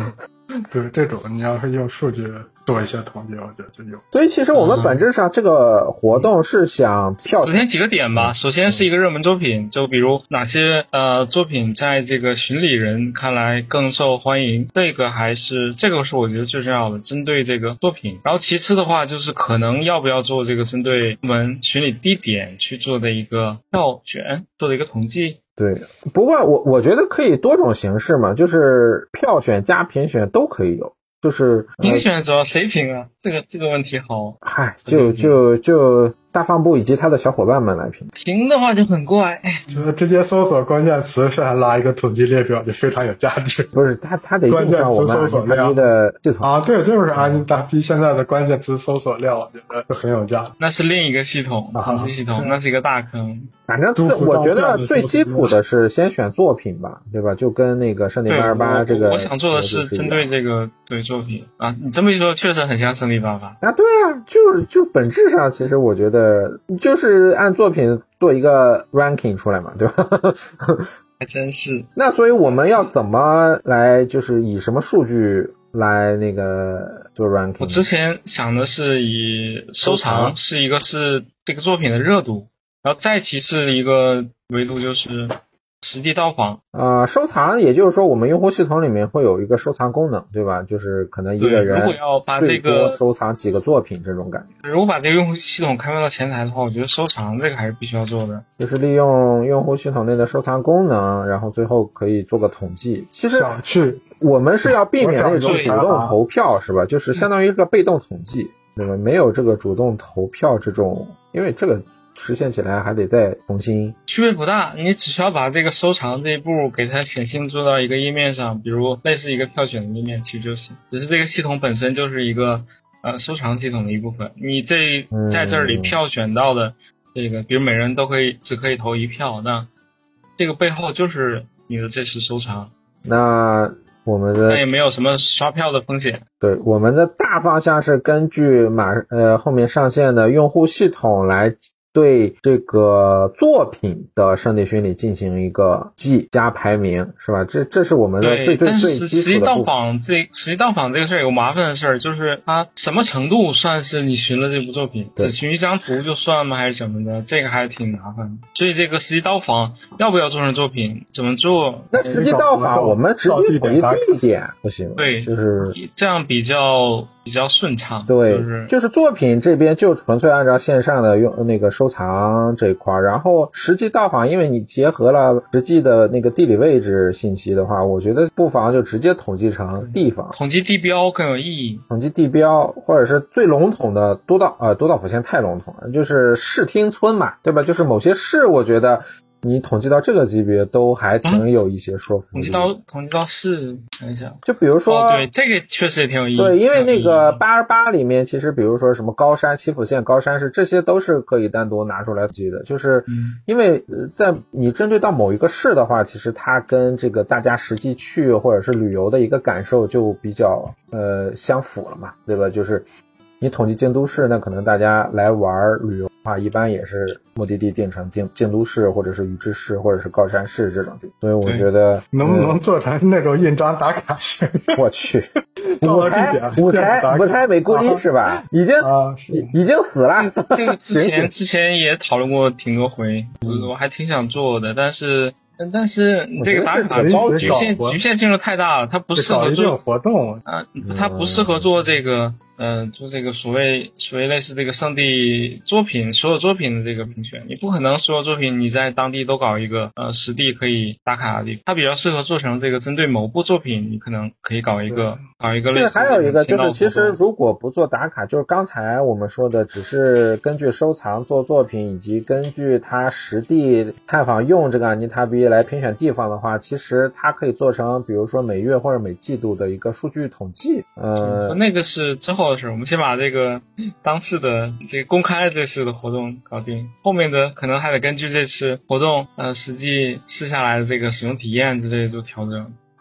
对，这种你要是用数据做一些统计，我觉得就有。 所以其实我们本质上这个活动是想票首先几个点吧，首先是一个热门作品，就比如哪些作品在这个巡礼人看来更受欢迎，这个是我觉得最重要的，针对这个作品。然后其次的话就是可能要不要做这个针对我们巡礼地点去做的一个票选，做的一个统计。 对，不过我觉得可以多种形式嘛，就是票选加评选都可以有。就是评选主要谁评啊？这个问题好。 嗨，就大放部以及他的小伙伴们来评。 评的话就很怪， 觉得直接搜索关键词上拉一个统计列表就非常有价值。 不是他得用上我们安妮塔 B 的系统啊，对，就是安妮塔 B 现在的关键词搜索量，我觉得就很有价值。 那是另一个系统，统计系统，那是一个大坑。 反正我觉得最基础的是先选作品吧，对吧？就跟那个圣地88这个， 我想做的是针对这个对作品啊。你这么一说，确实很像圣地88 啊。对啊，就本质上，其实我觉得就是按作品做一个 ranking 出来嘛，对吧？ 还真是。 那所以我们要怎么来，就是以什么数据来那个做 ranking？ 我之前想的是以收藏是一个是这个作品的热度，然后再其次一个维度就是实地到访。 收藏也就是说我们用户系统里面会有一个收藏功能，对吧？就是可能一个人如果要把这个收藏几个作品这种感觉。 如果把这个用户系统开放到前台的话，我觉得收藏这个还是必须要做的。 就是利用用户系统内的收藏功能，然后最后可以做个统计。其实我们是要避免那种主动投票，是吧？就是相当于一个被动统计，对吧？没有这个主动投票这种，因为这个实现起来还得再重新。 区别不大，你只需要把这个收藏这一步给它显性做到一个页面上，比如类似一个票选的页面其实就行。只是这个系统本身就是一个收藏系统的一部分，你在这里票选到的这个，比如每人只可以投一票，那这个背后就是你的这次收藏。 那也没有什么刷票的风险。 对，我们的大方向是根据后面上线的用户系统来对这个作品的圣地巡礼进行一个加排名，是吧？这是我们的最基础的部分。 但是实际到访这个事儿有个麻烦的事儿，就是它什么程度算是你巡了这部作品？只巡一张图就算吗？还是怎么的？这个还挺麻烦的。所以这个实际到访要不要做成作品？怎么做？ 那实际到访我们直接统一地点不行？ 对， 就是这样比较顺畅。 对，就是作品这边就纯粹按照线上的用那个收藏这一块，然后实际到访，因为你结合了实际的那个地理位置信息的话，我觉得不妨就直接统计成地方， 统计地标更有意义。 统计地标，或者是最笼统的多道府县太笼统了，就是市町村嘛，对吧？就是某些市，我觉得你统计到这个级别都还挺有一些说服力。 统计到市，看一下， 就比如说， 对，这个确实也挺有意义。 对，因为那个88里面，其实比如说什么高山、祈福县、高山市，这些都是可以单独拿出来记的。就是因为在你针对到某一个市的话，其实它跟这个大家实际去或者是旅游的一个感受就比较相符了嘛，对吧？就是你统计京都市，那可能大家来玩旅游的话，一般也是目的地定成京都市或者是宇治市或者是高山市这种地，所以我觉得能不能做成那种印章打卡型？ 我去，五台美故一是吧？已经死了。 这个之前也讨论过挺多回，我还挺想做的，但是你这个打卡局限性太大了，它不适合做活动啊，它不适合做这个做这个所谓类似这个圣地所有作品的这个评选，你不可能所有作品你在当地都搞一个实地可以打卡的地方，它比较适合做成这个针对某部作品，你可能可以搞一个类似。 还有一个就是，其实如果不做打卡，就是刚才我们说的，只是根据收藏做作品，以及根据它实地探访用这个安妮塔 B 来评选地方的话，其实它可以做成，比如说每月或者每季度的一个数据统计。 那个是之后的事，我们先把这个当次的这个公开这次的活动搞定，后面的可能还得根据这次活动实际试下来的这个使用体验之类的做调整。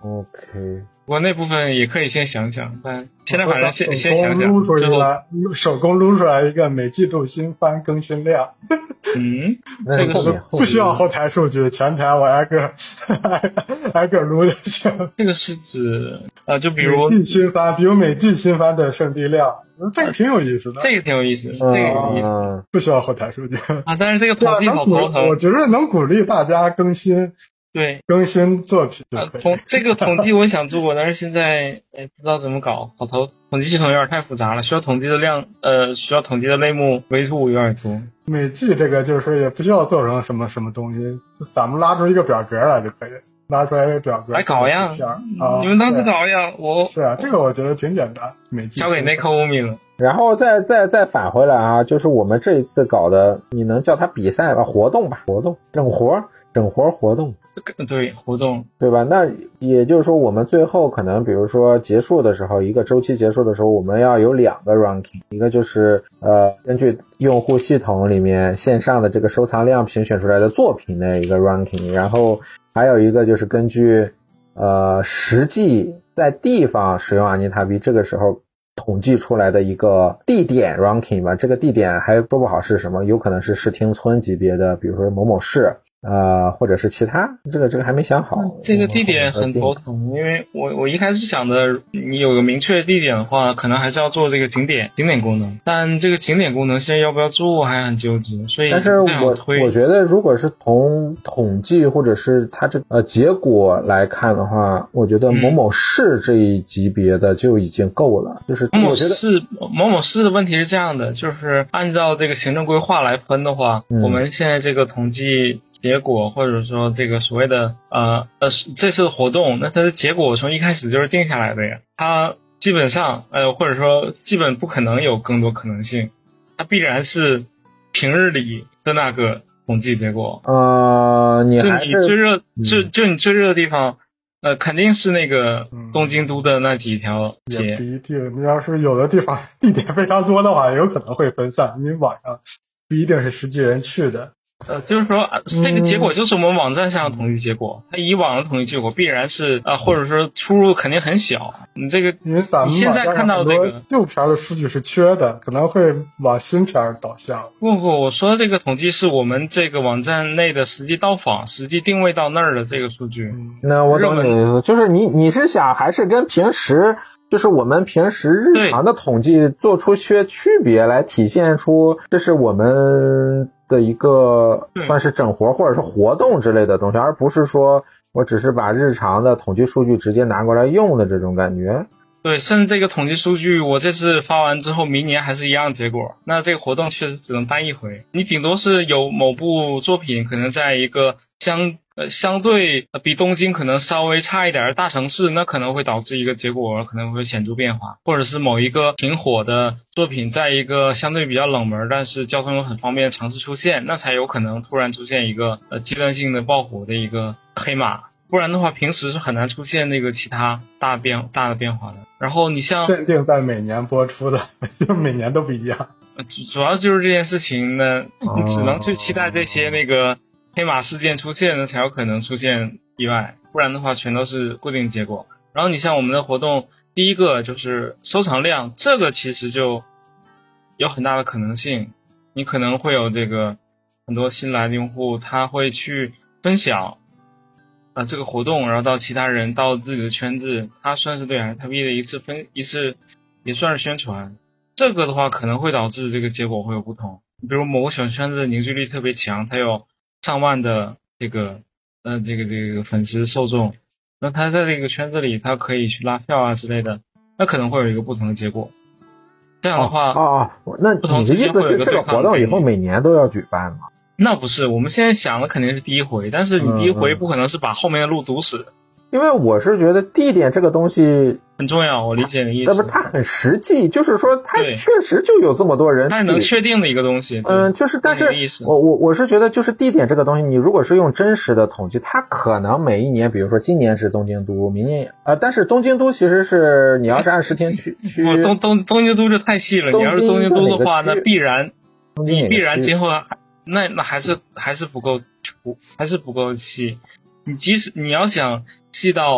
OK， 不过那部分也可以先想想，但现在反正先想想，之后手工撸出来一个每季度新番更新量。 这个是不需要后台数据，前台我挨个撸就行。 这个是指就比如每季新番，比如每季新番的圣地量，这个挺有意思的。 这个挺有意思，这个有意思， 不需要后台数据但是这个统计好头疼。 我觉得能鼓励大家更新。 对， 更新作品就可以。 这个统计我想做过，但是现在不知道怎么搞，统计系统有点太复杂了，需要统计的量需要统计的类目维度有点多。 每季这个就是也不需要做成什么东西，咱们拉出一个表格来就可以，拉出来一个表格来搞呀。你们当时搞呀， 是啊，这个我觉得挺简单，每季交给内科无名。 然后再返回来啊，就是我们这一次搞的，你能叫它比赛吧，活动吧，整活活动。 对，活动， 对吧？那也就是说，我们最后可能比如说结束的时候，一个周期结束的时候，我们要有2个 ranking， 一个就是根据用户系统里面线上的这个收藏量评选出来的作品的一个 ranking， 然后还有一个就是根据实际在地方使用阿尼塔币这个时候统计出来的一个地点 ranking 吧。这个地点还说不好是什么，有可能是市町村级别的，比如说某某市。或者是其他，这个还没想好。 这个地点很头疼，因为我一开始想的，你有个明确的地点的话，可能还是要做这个景点功能，但这个景点功能现在要不要做还很纠结，所以但是我觉得如果是从统计或者是它这结果来看的话，我觉得某某市这一级别的就已经够了。就是某某市的问题是这样的，就是按照这个行政规划来分的话，我们现在这个统计结果或者说这个所谓的这次活动，那它的结果从一开始就是定下来的呀，它基本上或者说基本不可能有更多可能性，它必然是平日里的那个统计结果。 你还是就你最热的地方，肯定是那个东京都的那几条街。 也不一定，你要是有的地方地点非常多的话，有可能会分散，因为网上不一定是实际人去的。 就是说这个结果就是我们网站上的统计结果，它以往的统计结果必然是或者说出入肯定很小。你这个因为咱们现在看到这个旧片的数据是缺的，可能会往新片导向。 不，我说这个统计是我们这个网站内的实际到访、实际定位到那儿的这个数据。 那我懂你的意思，就是你是想还是跟平时就是我们平时日常的统计做出些区别来体现出这是我们的一个算是整活或者是活动之类的东西，而不是说我只是把日常的统计数据直接拿过来用的这种感觉。 对，甚至这个统计数据我这次发完之后，明年还是一样结果，那这个活动确实只能办一回。你顶多是有某部作品可能在一个相对比东京可能稍微差一点的大城市，那可能会导致一个结果可能会显著变化，或者是某一个挺火的作品在一个相对比较冷门但是交通又很方便的城市出现，那才有可能突然出现一个阶段性的爆火的一个黑马，不然的话平时是很难出现那个其他大的变化的。然后你像限定在每年播出的，就每年都不一样。 主要就是这件事情呢，你只能去期待这些那个黑马事件出现呢，才有可能出现意外，不然的话全都是固定结果。然后你像我们的活动，第一个就是收藏量，这个其实就有很大的可能性，你可能会有这个很多新来的用户，他会去分享这个活动，然后到其他人到自己的圈子，他算是对阿尼塔币的一次也算是宣传。这个的话可能会导致这个结果会有不同，比如某个小圈子的凝聚力特别强，它有上万的这个粉丝受众，那他在这个圈子里他可以去拉票啊之类的，那可能会有一个不同的结果。这样的话那你的意思是这个活动以后每年都要举办吗？ 那不是，我们现在想的肯定是第一回，但是你第一回不可能是把后面的路堵死。 因为我是觉得地点这个东西很重要，我理解你的意思。 那不它很实际，就是说它确实就有这么多人去， 它是能确定的一个东西。 就是但是我是觉得就是地点这个东西，你如果是用真实的统计，它可能每一年，比如说今年是东京都，明年但是东京都其实是你要是按10天去东京都就太细了，你要是东京都的话，那必然今后那还是不够细。你即使你要想细到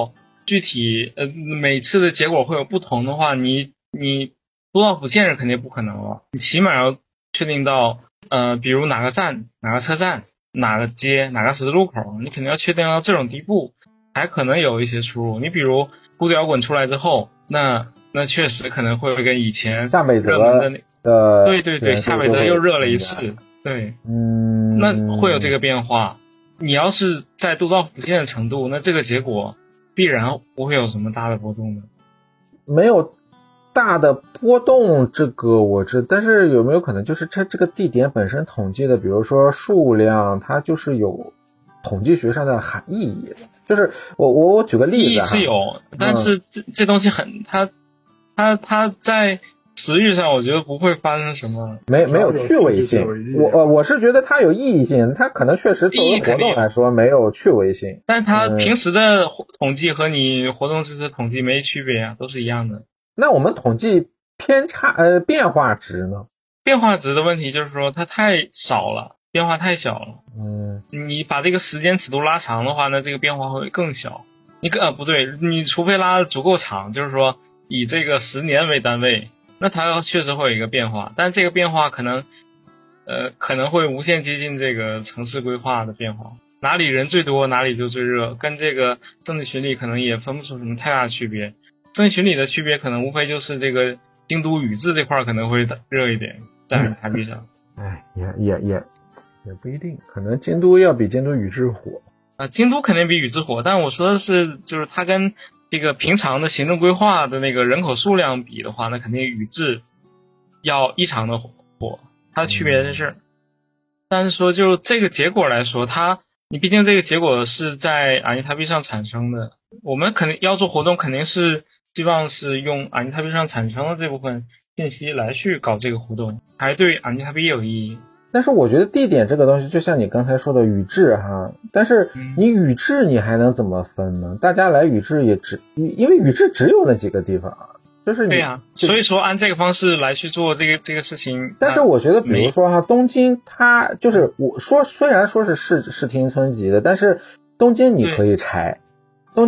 具体每次的结果会有不同的话，你多到府县是肯定不可能了，你起码要确定到比如哪个站、哪个车站、哪个街、哪个十字路口，你肯定要确定到这种地步，才可能有一些出入。你比如孤独摇滚出来之后，那确实可能会跟以前夏美泽的对，夏美泽又热了一次，对，那会有这个变化。你要是在都到府县的程度，那这个结果必然不会有什么大的波动的。 没有大的波动，这个我知，但是有没有可能就是这个地点本身统计的，比如说数量，它就是有统计学上的意义的。就是我举个例子， 意义是有，但是这东西它在词语上，我觉得不会发生什么， 没有趣味性。我是觉得它有意义性，它可能确实作为活动来说没有趣味性， 但它平时的统计和你活动时的统计没区别啊，都是一样的。 那我们统计偏差变化值呢？ 变化值的问题就是说它太少了，变化太小了。你把这个时间尺度拉长的话，那这个变化会更小。不对，你除非拉得足够长，就是说以这个10年为单位，那它确实会有一个变化，但这个变化可能会无限接近这个城市规划的变化，哪里人最多哪里就最热，跟这个政治巡礼可能也分不出什么太大的区别。政治巡礼的区别可能无非就是这个京都宇治这块可能会热一点，在台币上。 也不一定，可能京都要比京都宇治火京都肯定比宇治火，但我说的是就是它跟这个平常的行政规划的那个人口数量比的话，那肯定宇治要异常的火，它的区别在这儿。但是说就这个结果来说，你毕竟这个结果是在阿尼塔币上产生的，我们肯定要做活动，肯定是希望是用阿尼塔币上产生的这部分信息来去搞这个活动，还对阿尼塔币有意义。 但是我觉得地点这个东西就像你刚才说的宇治哈，但是你宇治你还能怎么分呢？大家来宇治因为宇治只有那几个地方，就是对呀，所以说按这个方式来去做这个事情。 但是我觉得比如说哈，东京它就是我说虽然说是市町村级的，但是东京你可以拆成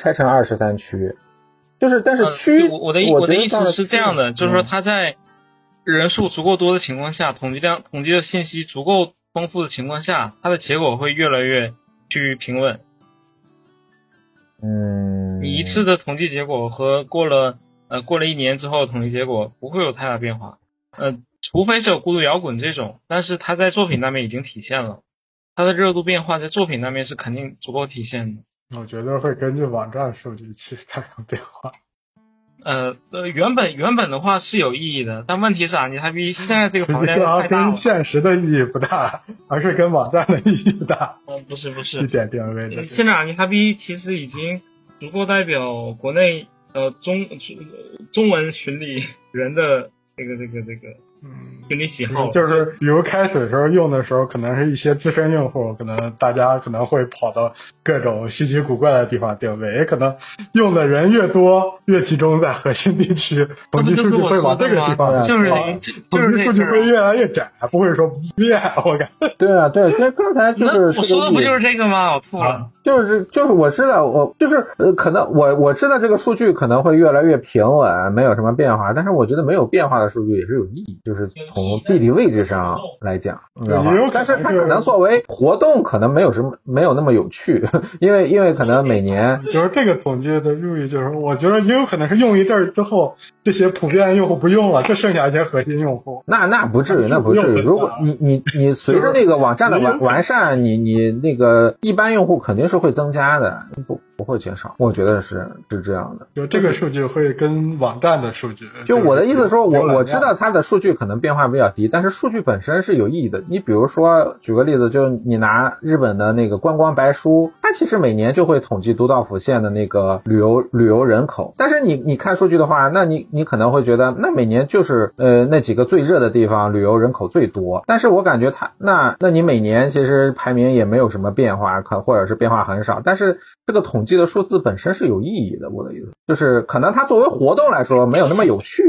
23区，就是但是区我的意思是这样的，就是说它在人数足够多的情况下，统计的信息足够丰富的情况下，它的结果会越来越趋于平稳。你一次的统计结果和过了1年之后的统计结果不会有太大变化。除非是有孤独摇滚这种，但是它在作品那边已经体现了，它的热度变化在作品那边是肯定足够体现的。 我觉得会根据网站数据去产生变化。 原本的话是有意义的，但问题是阿尼塔币现在这个房间太大了， 跟现实的意义不大，而是跟网站的意义大。 不是一点定位的。 现在阿尼塔币其实已经足够代表国内中文巡礼人的这个巡礼喜好， 就是比如开始的时候用的时候，可能是一些资深用户，可能大家可能会跑到各种稀奇古怪的地方定位，也可能用的人越多，越集中在核心地区，统计数据会往这个地方，统计数据会越来越窄，不会说不变。我感觉对啊，对，所以刚才就是我说的不就是这个吗？我错了。 就是我知道，可能我知道这个数据可能会越来越平稳，没有什么变化，但是我觉得没有变化的数据也是有意义，就是从地理位置上来讲，你知道吗？但是它可能作为活动可能没有那么有趣，因为可能每年就是这个统计的意义，就是我觉得也有可能是用一阵儿之后，这些普遍用户不用了，就剩下一些核心用户。 那不至于，那不至于。如果你随着那个网站的完善，你那个一般用户肯定是会增加的，不会减少，我觉得是这样的。 就这个数据会跟网站的数据， 就我的意思说，我知道它的数据可能变化比较低，但是数据本身是有意义的。你比如说举个例子，就你拿日本的那个观光白书，它其实每年就会统计都道府县的那个旅游人口，但是你看数据的话，那你可能会觉得那每年就是那几个最热的地方旅游人口最多，但是我感觉它那你每年其实排名也没有什么变化，或者是变化很少，但是这个统计的数字本身是有意义的。我的意思就是可能它作为活动来说没有那么有趣。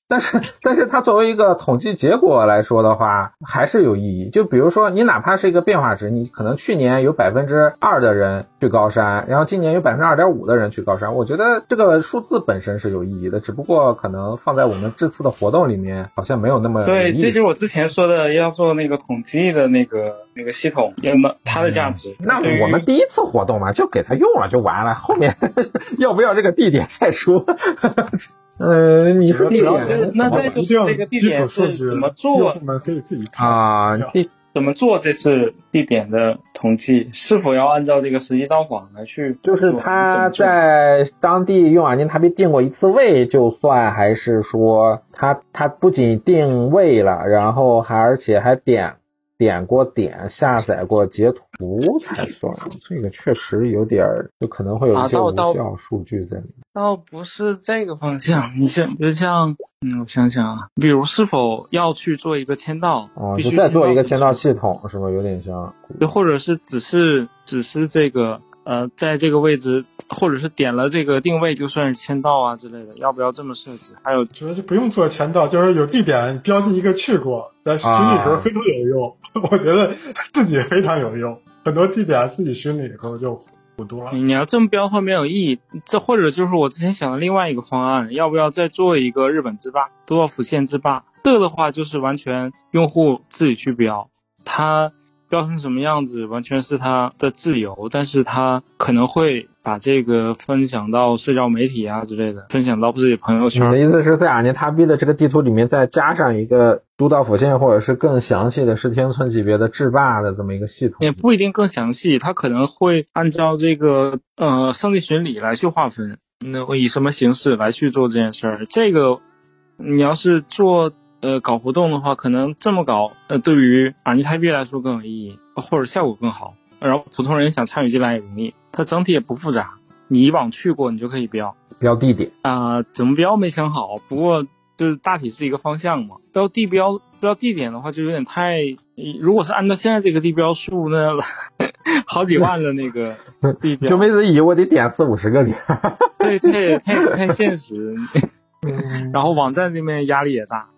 但是它作为一个统计结果来说的话，还是有意义。就比如说你哪怕是一个变化值，你可能去年有 2% 的人去高山，然后今年有 2.5% 的人去高山，我觉得这个数字本身是有意义的，只不过可能放在我们这次的活动里面好像没有那么对，这就是我之前说的要做那个统计的那个系统，有它的价值。 那我们第一次活动嘛，就给它用了就完了，后面要不要这个地点再说。你说地点， 那再就是这个地点是怎么做？ 我们可以自己看啊， 怎么做这次地点的统计？是否要按照这个实际到访来去？ 就是他在当地用阿尼塔币定过一次位就算，还是说他不仅定位了，然后而且还点过点，下载过截图才算？这个确实有点就可能会有一些无效数据在里面。 倒不是这个方向，比如像我想想啊，比如是否要去做一个签到，必须就再做一个签到系统，是不是有点像？ 对，或者是只是这个在这个位置，或者是点了这个定位就算是签到啊之类的，要不要这么设置？还有主要就不用做签到，就是有地点标记一个去过，在巡礼时候非常有用，我觉得自己非常有用，很多地点自己巡礼以后就不多了。 你要这么标的话没有意义，这或者就是我之前想的另外一个方案，要不要再做一个日本制霸，都道府县制霸？这个的话就是完全用户自己去标，他标成什么样子完全是他的自由，但是他可能会把这个分享到社交媒体啊之类的，分享到自己朋友圈。 你的意思是在阿尼塔币的这个地图里面再加上一个都道府县或者是更详细的石田村级别的制霸的这么一个系统？ 也不一定更详细，他可能会按照这个圣地巡礼来去划分，那会以什么形式来去做这件事儿。这个你要是做搞活动的话，可能这么搞对于阿尼塔币来说更有意义，或者效果更好，然后普通人想参与进来也容易，它整体也不复杂，你以往去过你就可以标地点怎么标没想好，不过就是大体是一个方向嘛。标地点的话就有点太，如果是按照现在这个地标数，那好几万的那个地标就没子乙我得点40-50个点。 对，太现实。然后网站这边压力也大，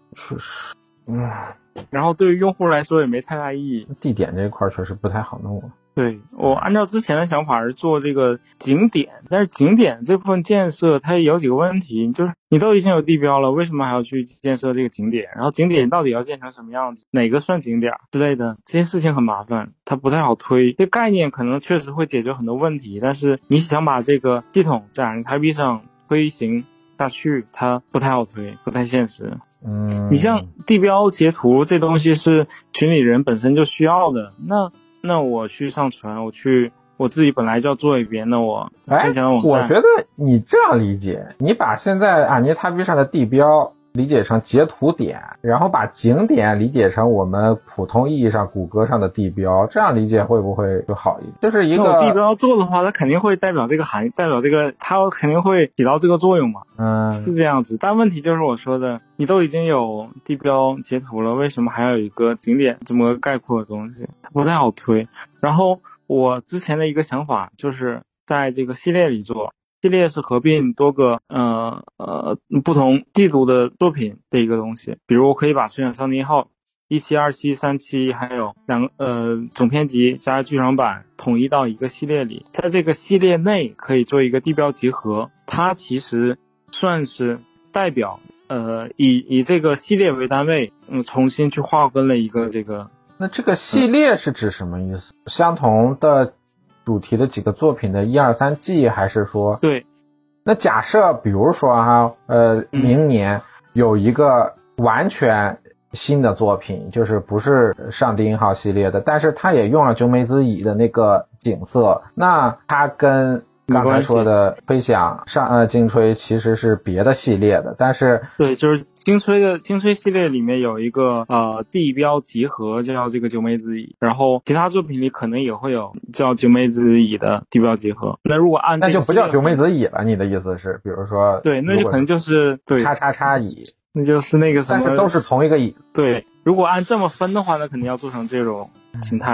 然后对于用户来说也没太大意义。 地点这一块确实不太好弄。 对，我按照之前的想法是做这个景点，但是景点这部分建设它有几个问题，就是你都已经有地标了，为什么还要去建设这个景点？然后景点到底要建成什么样子，哪个算景点之类的，这些事情很麻烦，它不太好推。这概念可能确实会解决很多问题，但是你想把这个系统在阿尼塔币上推行下去，它不太好推，不太现实。你像地标截图这东西是群里人本身就需要的，那我去上传，我自己本来就要做一遍，那我分享到网站。 我觉得你这样理解，你把现在阿尼塔币上的地标理解成截图点，然后把景点理解成我们普通意义上谷歌上的地标，这样理解会不会就好一点？就是一个地标做的话，它肯定会代表这个它肯定会起到这个作用嘛。是这样子。但问题就是我说的，你都已经有地标截图了，为什么还要有一个景点这么个概括的东西？它不太好推。然后我之前的一个想法就是在这个系列里做。系列是合并多个不同季度的作品的一个东西，比如我可以把村长少年号17、27、37还有总篇集加剧场版统一到一个系列里，在这个系列内可以做一个地标集合，它其实算是代表以这个系列为单位重新去划分了一个这个。 那这个系列是指什么意思？相同的主题的几个作品的1、2、3季，还是说？ 对。 那假设比如说明年有一个完全新的作品，就是不是上帝音号系列的，但是它也用了九美子乙的那个景色，那它跟刚才说的飞翔金吹其实是别的系列的，但是对，就是金吹系列里面有一个地标集合叫这个九美子乙，然后其他作品里可能也会有叫九美子乙的地标集合。那如果按那就不叫九美子乙了，你的意思是比如说对，那就可能就是对叉乙， 那就是那个什么， 但是都是同一个乙。 对，如果按这么分的话，那肯定要做成这种形态了。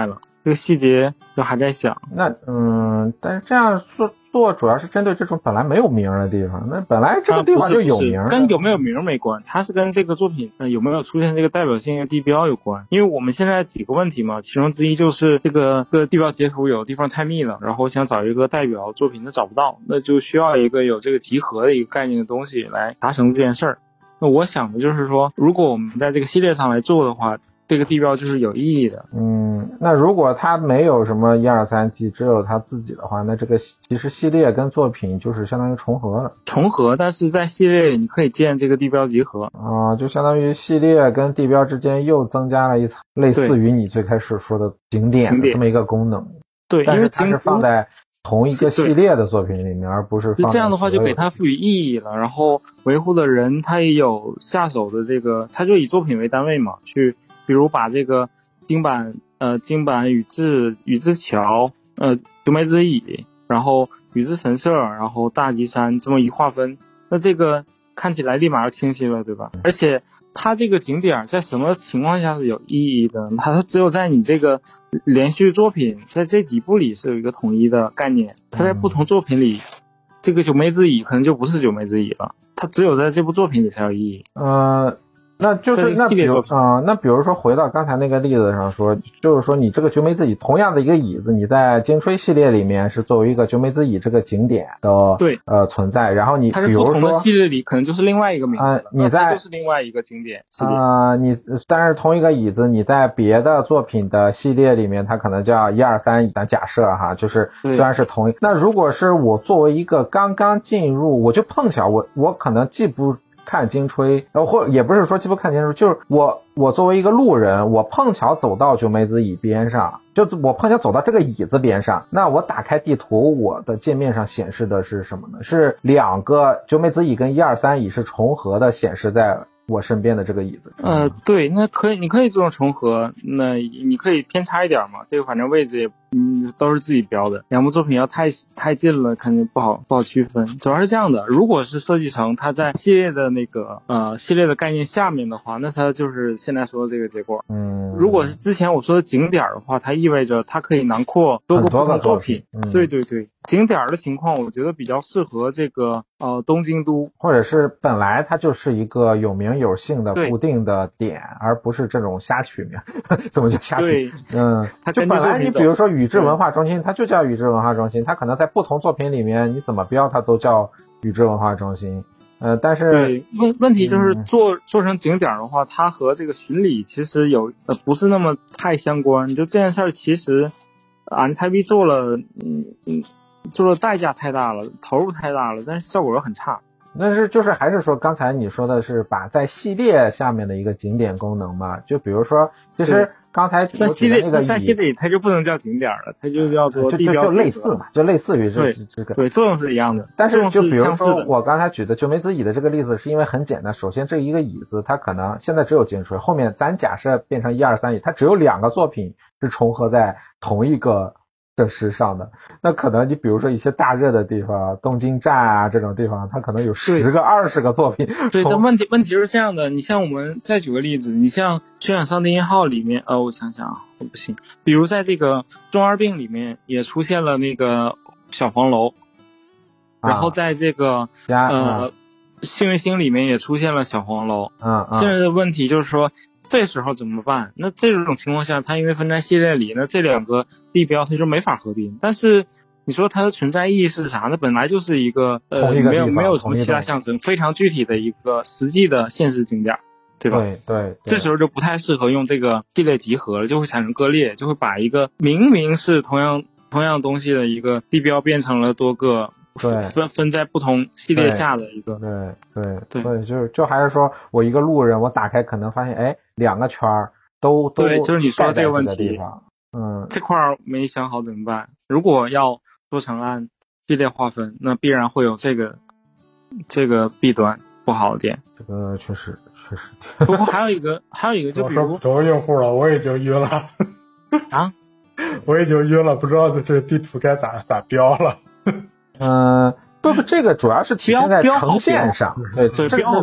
这个细节就还在想。 那但是这样做主要是针对这种本来没有名的地方，那本来这个地方就有名， 跟有没有名没关，它是跟这个作品有没有出现这个代表性的地标有关。因为我们现在几个问题嘛，其中之一就是这个地标截图有地方太密了，然后想找一个代表作品的找不到，那就需要一个有这个集合的一个概念的东西来达成这件事儿。那我想的就是说，如果我们在这个系列上来做的话，这个地标就是有意义的。 那如果它没有什么1、2、3季，只有它自己的话，那这个其实系列跟作品就是相当于重合了。 重合，但是在系列里你可以建这个地标集合就相当于系列跟地标之间又增加了一层，类似于你最开始说的景点的这么一个功能。 对， 但是它是放在同一个系列的作品里面，而不是放在这样的话就给它赋予意义了。然后维护的人他也有下手的这个，他就以作品为单位嘛，去比如把这个金版宇治桥九美之椅，然后宇治神社，然后大吉山这么一划分，那这个看起来立马就清晰了，对吧？而且它这个景点在什么情况下是有意义的？它只有在你这个连续作品在这几部里是有一个统一的概念，它在不同作品里，这个九美之椅可能就不是九美之椅了，它只有在这部作品里才有意义。 那就是那比如说回到刚才那个例子上说，就是说你这个九美之椅同样的一个椅子，你在金吹系列里面是作为一个九美之椅这个景点的存在，然后你比如说它是不同的系列里可能就是另外一个名字， 你在就是另外一个景点但是同一个椅子你在别的作品的系列里面它可能叫1、2、3，咱假设哈，就是虽然是同一，那如果是我作为一个刚刚进入，我就碰巧我可能既不看金吹，或也不是说既不看金吹，就是我作为一个路人，我碰巧走到九美子椅边上，就我碰巧走到这个椅子边上，那我打开地图，我的界面上显示的是什么呢？是两个九美子椅跟1、2、3椅是重合的，显示在我身边的这个椅子。 对，那你可以做重合，那你可以偏差一点嘛，这个反正位置也都是自己标的，两部作品要太近了，肯定不好区分。主要是这样的，如果是设计成它在系列的那个系列的概念下面的话，那它就是现在说的这个结果。如果是之前我说的景点的话，它意味着它可以囊括多个不同作品。对，景点的情况我觉得比较适合这个东京都， 或者是本来它就是一个有名有姓的固定的点，而不是这种瞎取名。怎么叫瞎取？它就本来你比如说宇治文化中心，它就叫宇治文化中心，它可能在不同作品里面你怎么标它都叫宇治文化中心。但是对问题就是做成景点的话，它和这个巡礼其实有不是那么太相关。就这件事儿，其实台币做了代价太大了，投入太大了，但是效果又很差。 但是就是还是说刚才你说的是把在系列下面的一个景点功能嘛，就比如说其实刚才在系列里它就不能叫景点了，它就叫做地标， 就类似嘛，就类似于这个对作用是一样的。 但是就比如说我刚才举的九美子椅的这个例子是因为很简单，首先这一个椅子它可能现在只有金吹，后面咱假设变成1、2、3椅，它只有2个作品是重合在同一个设施上的，那可能你比如说一些大热的地方，东京站啊这种地方，它可能有10个、20个作品。 对，但问题是这样的，你像我们再举个例子，你像宣讲上帝1号里面，我想想啊，不行，比如在这个中二病里面也出现了那个小黄楼，然后在这个幸运星里面也出现了小黄楼。现在的问题就是说，这时候怎么办？那这种情况下，它因为分在系列里，那这两个地标它就没法合并。但是你说它的存在意义是啥呢？本来就是一个没有什么其他象征，非常具体的一个实际的现实景点，对吧？ 对， 这时候就不太适合用这个系列集合了，就会产生割裂，就会把一个明明是同样东西的一个地标变成了多个。分在不同系列下的一个。 对，所以就还是说我一个路人，我打开可能发现2个圈都对，就是你说这个问题。这块没想好怎么办？如果要做成按系列划分，那必然会有这个弊端不好的点。 这个确实。 不过还有一个就比如作为用户了，我已经晕了啊， 我已经晕了，不知道这个地图该咋标了。 不，这个主要是体现在呈现上。对， 标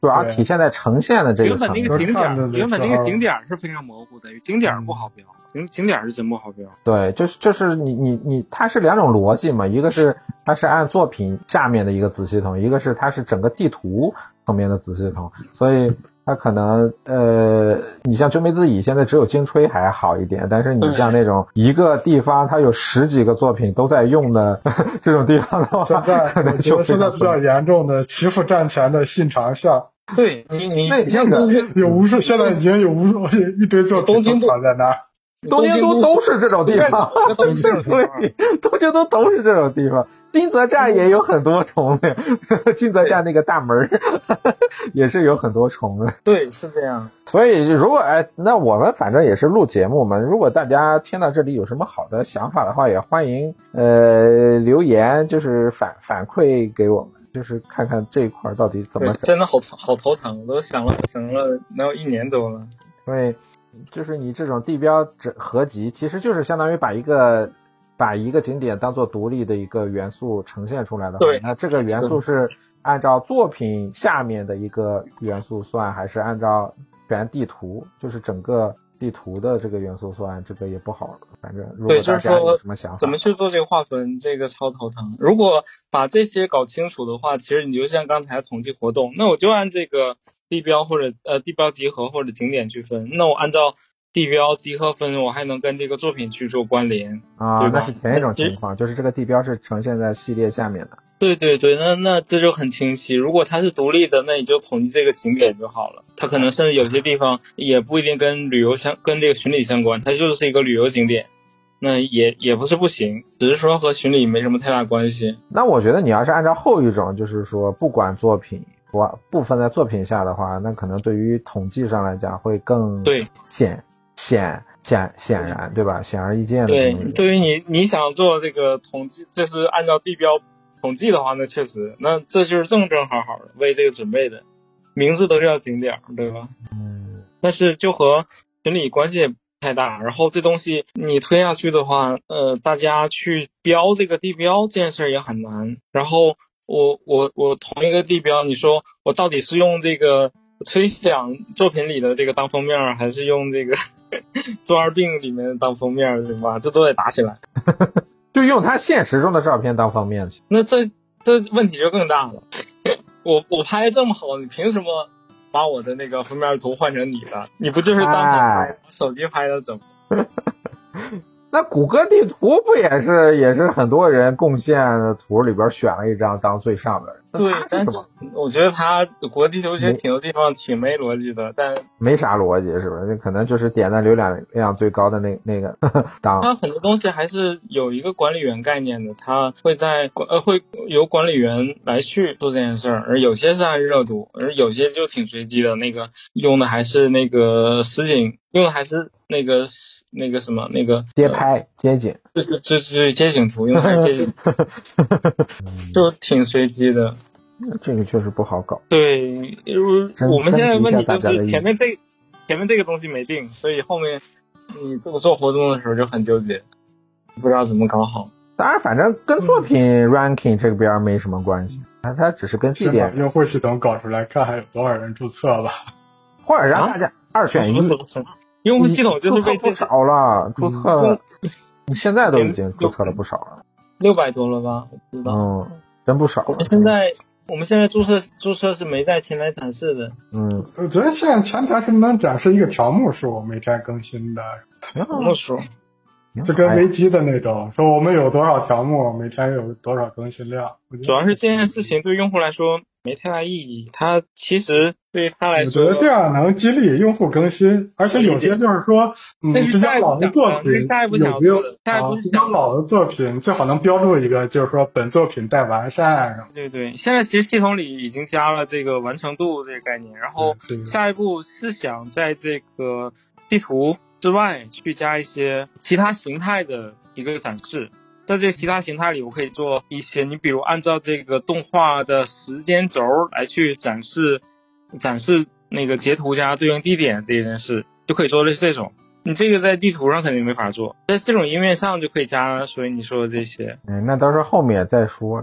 主要体现在呈现的这个层面。 原本那个景点是非常模糊的，景点不好标，景点是真不好标。 对，就是你它是两种逻辑嘛，一个是它是按作品下面的一个子系统，一个是它是整个地图层面的子系统，所以它可能你像鸠梅自乙现在只有精吹还好一点，但是你像那种一个地方它有10几个作品都在用的这种地方的话，可能就现在比较严重的祈福战前的信长像。 对你那个有无数，现在已经有一堆作品都藏在那儿。 东京都是这种地方，东京都是这种地方。金泽站也有很多虫的，金泽站那个大门也是有很多虫的。 对，是这样。 所以如果那我们反正也是录节目嘛，如果大家听到这里有什么好的想法的话，也欢迎留言，就是反馈给我们。就是看看这一块到底怎么整。 真的好头疼，都想了能有1年多了。 所以就是你这种地标合集，其实就是相当于把一个景点当做独立的一个元素呈现出来的话， 对， 那这个元素是按照作品下面的一个元素算，还是按照全地图，就是整个地图的这个元素算，这个也不好。反正如果大家有什么想法， 怎么去做这个划分，这个超头疼。如果把这些搞清楚的话，其实你就像刚才统计活动，那我就按这个地标或者地标集合或者景点去分，那我按照地标集合分，我还能跟这个作品去做关联啊，那是前一种情况，就是这个地标是呈现在系列下面的。 对，那这就很清晰。如果它是独立的，那你就统计这个景点就好了。它可能甚至有些地方也不一定跟跟这个巡礼相关，它就是一个旅游景点，那也不是不行，只是说和巡礼没什么太大关系。 那我觉得你要是按照后一种，就是说不管作品不分在作品下的话，那可能对于统计上来讲会更显然，对吧？显而易见的。 对于你想做这个统计，这是按照地标统计的话，那确实，那这就是正好的为这个准备的，名字都叫景点，对吧？但是就和巡礼关系也不太大。然后这东西你推下去的话，大家去标这个地标这件事也很难。然后我同一个地标，你说我到底是用这个吹响作品里的这个当封面，还是用这个中二病里面当封面，对吧？这都得打起来。 就用他现实中的照片当封面去， 那这问题就更大了。我拍的这么好，你凭什么把我的那个封面图换成你的？你不就是当手机拍的怎么？ 那谷歌地图不也是很多人贡献的图里边选了一张当最上的人。 对，但是我觉得他谷歌地图其实挺多地方挺没逻辑的，但没啥逻辑是吧？那可能就是点赞浏览量最高的那个当。 他很多东西还是有一个管理员概念的，他会会由管理员来去做这件事儿，而有些是按热度，而有些就挺随机的。那个用的还是那个实景，用的还是那个什么那个街拍街景， 对街景图，用的还是街景图就挺随机的。 这个确实不好搞。 对，我们现在问题就是前面这个东西没定，所以后面你这么做活动的时候就很纠结，不知道怎么搞好。 当然反正跟作品 ranking 这边没什么关系，它只是跟地点用户系统搞出来，看还有多少人注册吧， 或者让大家2选1。 用户系统就是被不少了，注册你现在都已经注册了不少了 ，600多了吧？我不知道， 真不少。 我们现在注册是没在前台展示的。 我觉得现在前台是能展示一个条目数，每天更新的条目数， 就跟维基的那种，说我们有多少条目，每天有多少更新量。 主要是这件事情对用户来说没太大意义，它其实对于他来说， 我觉得这样能激励用户更新，而且有些就是说，比较老的作品有没有比较老的作品最好能标注一个，就是说本作品待完善。 对，现在其实系统里已经加了这个完成度这个概念，然后下一步是想在这个地图之外去加一些其他形态的一个展示。在这其他形态里，我可以做一些，你比如按照这个动画的时间轴来去展示那个截图加对应地点这件事，就可以做类似这种。你这个在地图上肯定没法做，在这种页面上就可以加，所以你说的这些， 那都是后面再说的。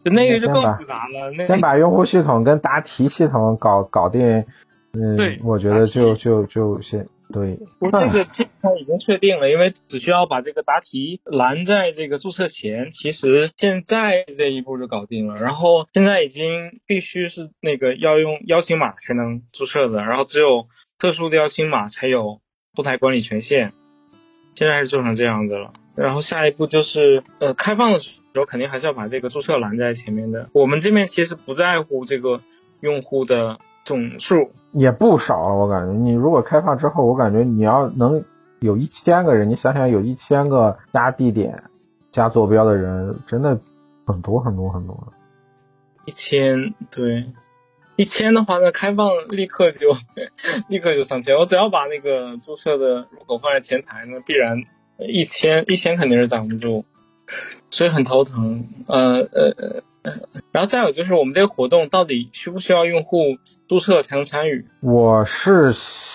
就那个就更复杂了。 先把用户系统跟答题系统搞定， 对， 我觉得就先对。 我这个基本上已经确定了，因为只需要把这个答题拦在这个注册前，其实现在这一步就搞定了。然后现在已经必须是那个要用邀请码才能注册的，然后只有特殊的邀请码才有后台管理权限。现在是做成这样子了。然后下一步就是开放的时候肯定还是要把这个注册拦在前面的。我们这边其实不在乎这个用户的总数， 也不少了。我感觉你如果开放之后，我感觉你要能有1000个人，你想想有1000个加地点加坐标的人，真的很多很多很多。 1000，对，1000的话，那开放立刻就上线。我只要把那个注册的入口放在前台，那必然1000肯定是挡不住，所以很头疼。然后再有就是我们这个活动到底需不需要用户注册才能参与？ 我是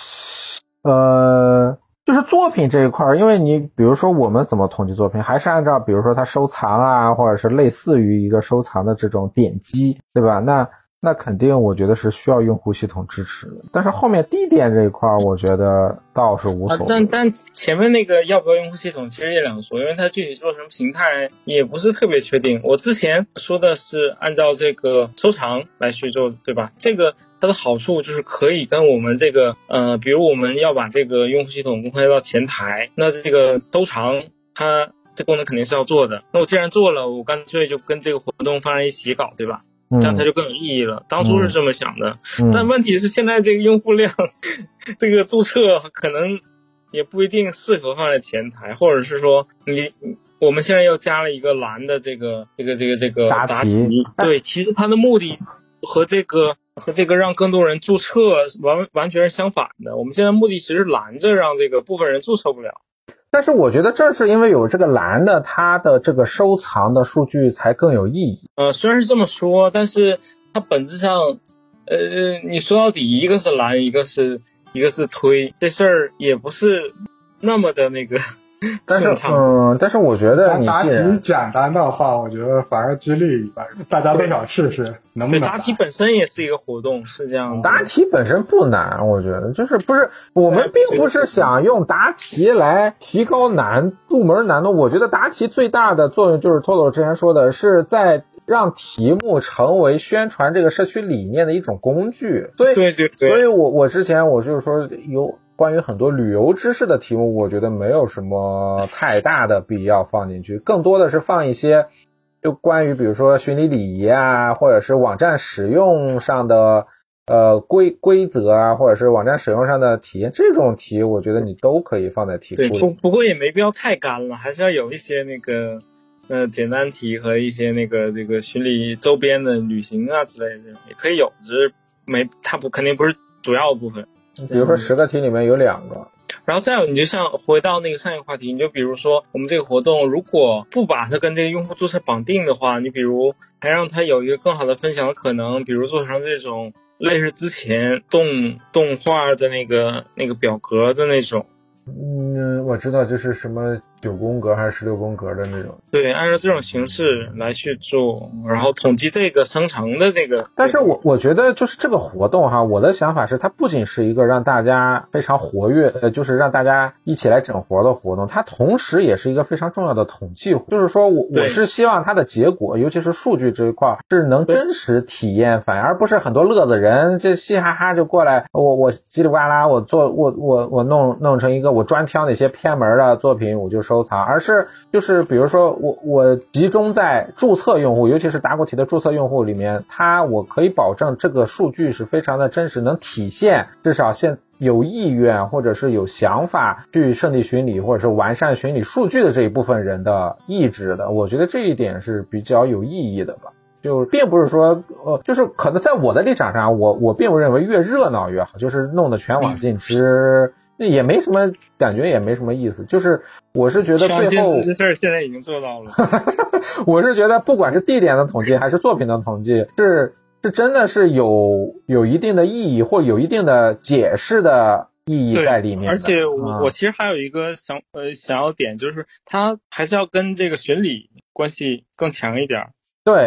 就是作品这一块，因为你比如说我们怎么统计作品，还是按照比如说它收藏啊，或者是类似于一个收藏的这种点击，对吧？那肯定我觉得是需要用户系统支持的，但是后面地点这一块我觉得倒是无所谓。 但前面那个要不要用户系统其实也两说，因为它具体做什么形态也不是特别确定。我之前说的是按照这个收藏来去做，对吧？这个它的好处就是可以跟我们这个比如我们要把这个用户系统公开到前台，那这个收藏它这功能肯定是要做的。那我既然做了，我干脆就跟这个活动放在一起搞，对吧？这样它就更有意义了。当初是这么想的，但问题是现在这个用户量，这个注册可能也不一定适合放在前台，或者是说我们现在又加了一个蓝的这个答题，对，其实它的目的和这个让更多人注册完全是相反的。我们现在目的其实拦着让这个部分人注册不了。 但是我觉得正是因为有这个蓝的，它的这个收藏的数据才更有意义。 虽然是这么说，但是它本质上，你说到底，一个是蓝，一个是推，这事儿也不是那么的那个顺畅。 但是我觉得你答题简单的话，我觉得反而激励一般，大家都想试试能不能。 答题本身也是一个活动，是这样的。 答题本身不难，我觉得就是不是我们并不是想用答题来提高入门难度。我觉得答题最大的作用就是托托之前说的，是在让题目成为宣传这个社区理念的一种工具。对，所以我之前我就是说有关于很多旅游知识的题目，我觉得没有什么太大的必要放进去，更多的是放一些就关于比如说巡礼礼仪啊，或者是网站使用上的规则啊，或者是网站使用上的体验，这种题我觉得你都可以放在题库里。 对，不过也没必要太干了，还是要有一些那个简单题和一些这个巡礼周边的旅行啊之类的也可以有，只是它肯定不是主要的部分。 比如说10个题里面有2个。 然后再有，你就像回到那个上一个话题，你就比如说我们这个活动如果不把它跟这个用户注册绑定的话，你比如还让它有一个更好的分享的可能，比如做成这种类似之前动画的那个表格的那种。 我知道这是什么9宫格还是16宫格的那种。 对，按照这种形式来去做，然后统计这个生成的这个。 但是我觉得就是这个活动哈，我的想法是它不仅是一个让大家非常活跃，就是让大家一起来整活的活动，它同时也是一个非常重要的统计活动。就是说我是希望它的结果，尤其是数据这一块是能真实体验，反而不是很多乐子人这嘻哈哈就过来，我叽里呱啦我弄成一个我专挑哪些偏门的作品我就收藏，而是就是比如说我集中在注册用户，尤其是答过题的注册用户里面，我可以保证这个数据是非常的真实，能体现至少有意愿或者是有想法去圣地巡礼或者是完善巡礼数据的这一部分人的意志的。我觉得这一点是比较有意义的吧。就并不是说就是可能在我的立场上，我并不认为越热闹越好，就是弄得全网尽知也没什么感觉，也没什么意思。就是我是觉得最后这事儿现在已经做到了我是觉得不管是地点的统计还是作品的统计，是真的是有一定的意义或有一定的解释的意义在里面的。 而且我其实还有一个想要点，就是它还是要跟这个巡礼关系更强一点。 对，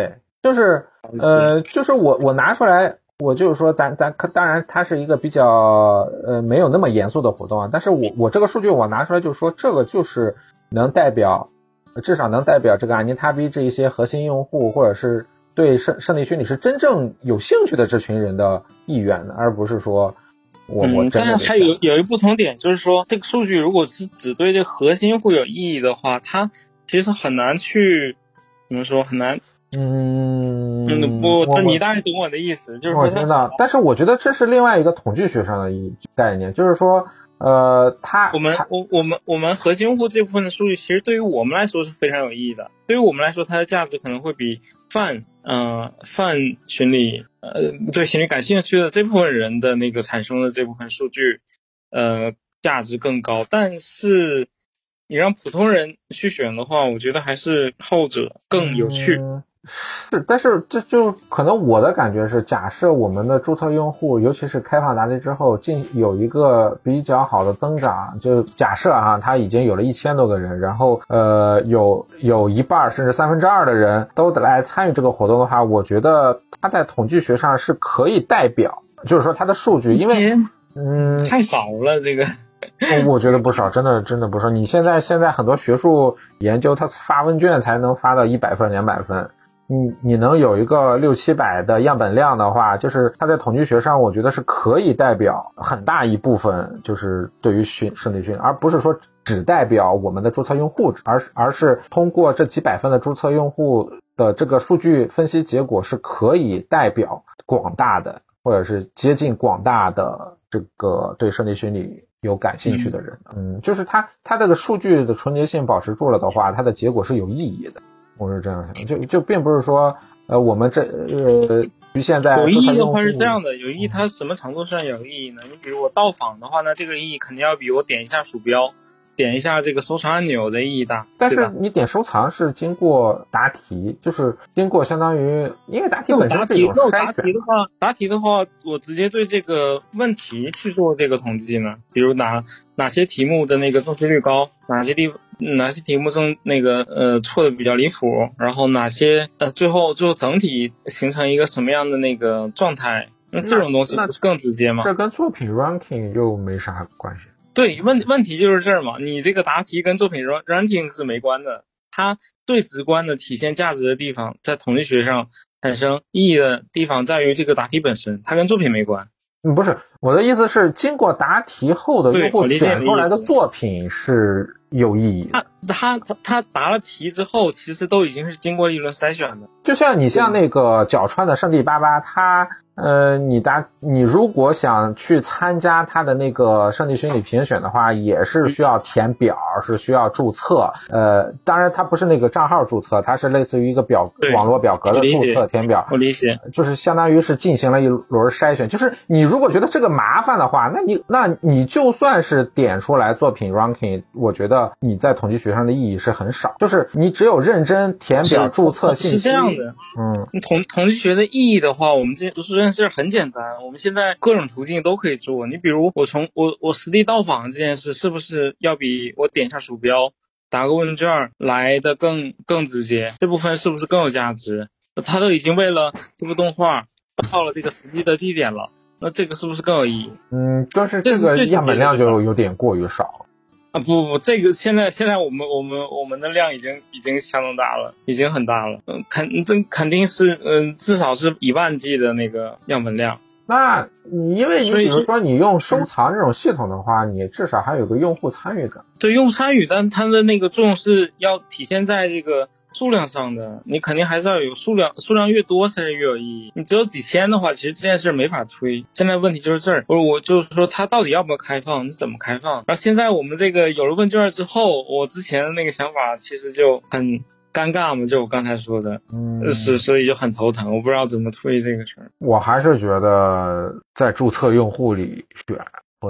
就是我拿出来，我就是说咱当然它是一个比较没有那么严肃的活动啊，但是我这个数据我拿出来就是说这个就是能代表，至少能代表这个安妮塔币这一些核心用户或者是对胜利虚拟是真正有兴趣的这群人的意愿的，而不是说我真的。 但是还有一不同点，就是说这个数据如果是只对这个核心用户有意义的话，它其实很难去怎么说，很难。你大概懂我的意思，就是说我知道，但是我觉得这是另外一个统计学上的一概念，就是说， 我们核心用户这部分的数据，其实对于我们来说是非常有意义的。对于我们来说，它的价值可能会比泛群里对群里感兴趣的这部分人的那个产生的这部分数据，价值更高。但是你让普通人去选的话，我觉得还是后者更有趣。 是，但是这就可能我的感觉是，假设我们的注册用户，尤其是开放答题之后，有一个比较好的增长，就假设啊，他已经有了1000多个人，然后有一半甚至2/3的人都来参与这个活动的话，我觉得他在统计学上是可以代表，就是说他的数据，因为太少了这个。 我觉得不少，真的不少。你现在很多学术研究，他发问卷才能发到100分、200分。你能有一个600-700的样本量的话，就是它在统计学上，我觉得是可以代表很大一部分，就是对于胜利虚拟，而不是说只代表我们的注册用户，而是通过这几百分的注册用户的这个数据分析结果是可以代表广大的，或者是接近广大的这个对胜利虚拟有感兴趣的人。就是它这个数据的纯洁性保持住了的话，它的结果是有意义的。我是这样想，就并不是说我们局限在有意义的话是这样的，有意义它什么程度上有意义呢？你比如我到访的话呢，这个意义肯定要比我点一下鼠标、点一下这个收藏按钮的意义大。 但是你点收藏是经过答题，就是经过相当于，因为答题本身是一种筛选。 答题的话，我直接对这个问题去做这个统计呢，比如哪些题目的那个正确率高，哪些题目中那个错的比较离谱，然后哪些最后整体形成一个什么样的那个状态，那这种东西不是更直接吗？ 这跟作品 ranking 又没啥关系。 对，问题就是这儿嘛，你这个答题跟作品 ranking 是没关的，它最直观的体现价值的地方，在统计学上产生意义的地方在于这个答题本身，它跟作品没关。 不是，我的意思是经过答题后的用户选出来的作品是有意义的。 他答了题之后，其实都已经是经过一轮筛选的。 就像你像那个角川的圣地88，他你如果想去参加他的那个胜利虚拟评选的话，也是需要填表，是需要注册。当然它不是那个账号注册，它是类似于一个网络表格的注册填表。 我理解， 就是相当于是进行了一轮筛选。就是你如果觉得这个麻烦的话，那你就算是点出来作品 ranking， 我觉得你在统计学上的意义是很少。就是你只有认真填表注册信息。 是这样的。统计学的意义的话，我们这件事很简单，我们现在各种途径都可以做。你比如我实地到访这件事，是不是要比我点一下鼠标答个问卷来的更直接？这部分是不是更有价值？他都已经为了这部动画到了这个实际的地点了，那这个是不是更有意义？ 但是这个样本量就有点过于少啊！不，这个现在我们的量已经相当大了，已经很大了。肯定是至少是1万G 的那个样本量。 那因为你比如说你用收藏这种系统的话，你至少还有个用户参与感。 对，用户参与，但它的那个作用是要体现在这个数量上的，你肯定还是要有数量越多才是越有意义。你只有几千的话，其实这件事没法推。现在问题就是这儿，我就是说它到底要不要开放，你怎么开放？然后现在我们这个有了问卷之后，我之前的那个想法其实就很尴尬嘛，就我刚才说的，所以就很头疼，我不知道怎么推这个事儿。 我还是觉得在注册用户里选会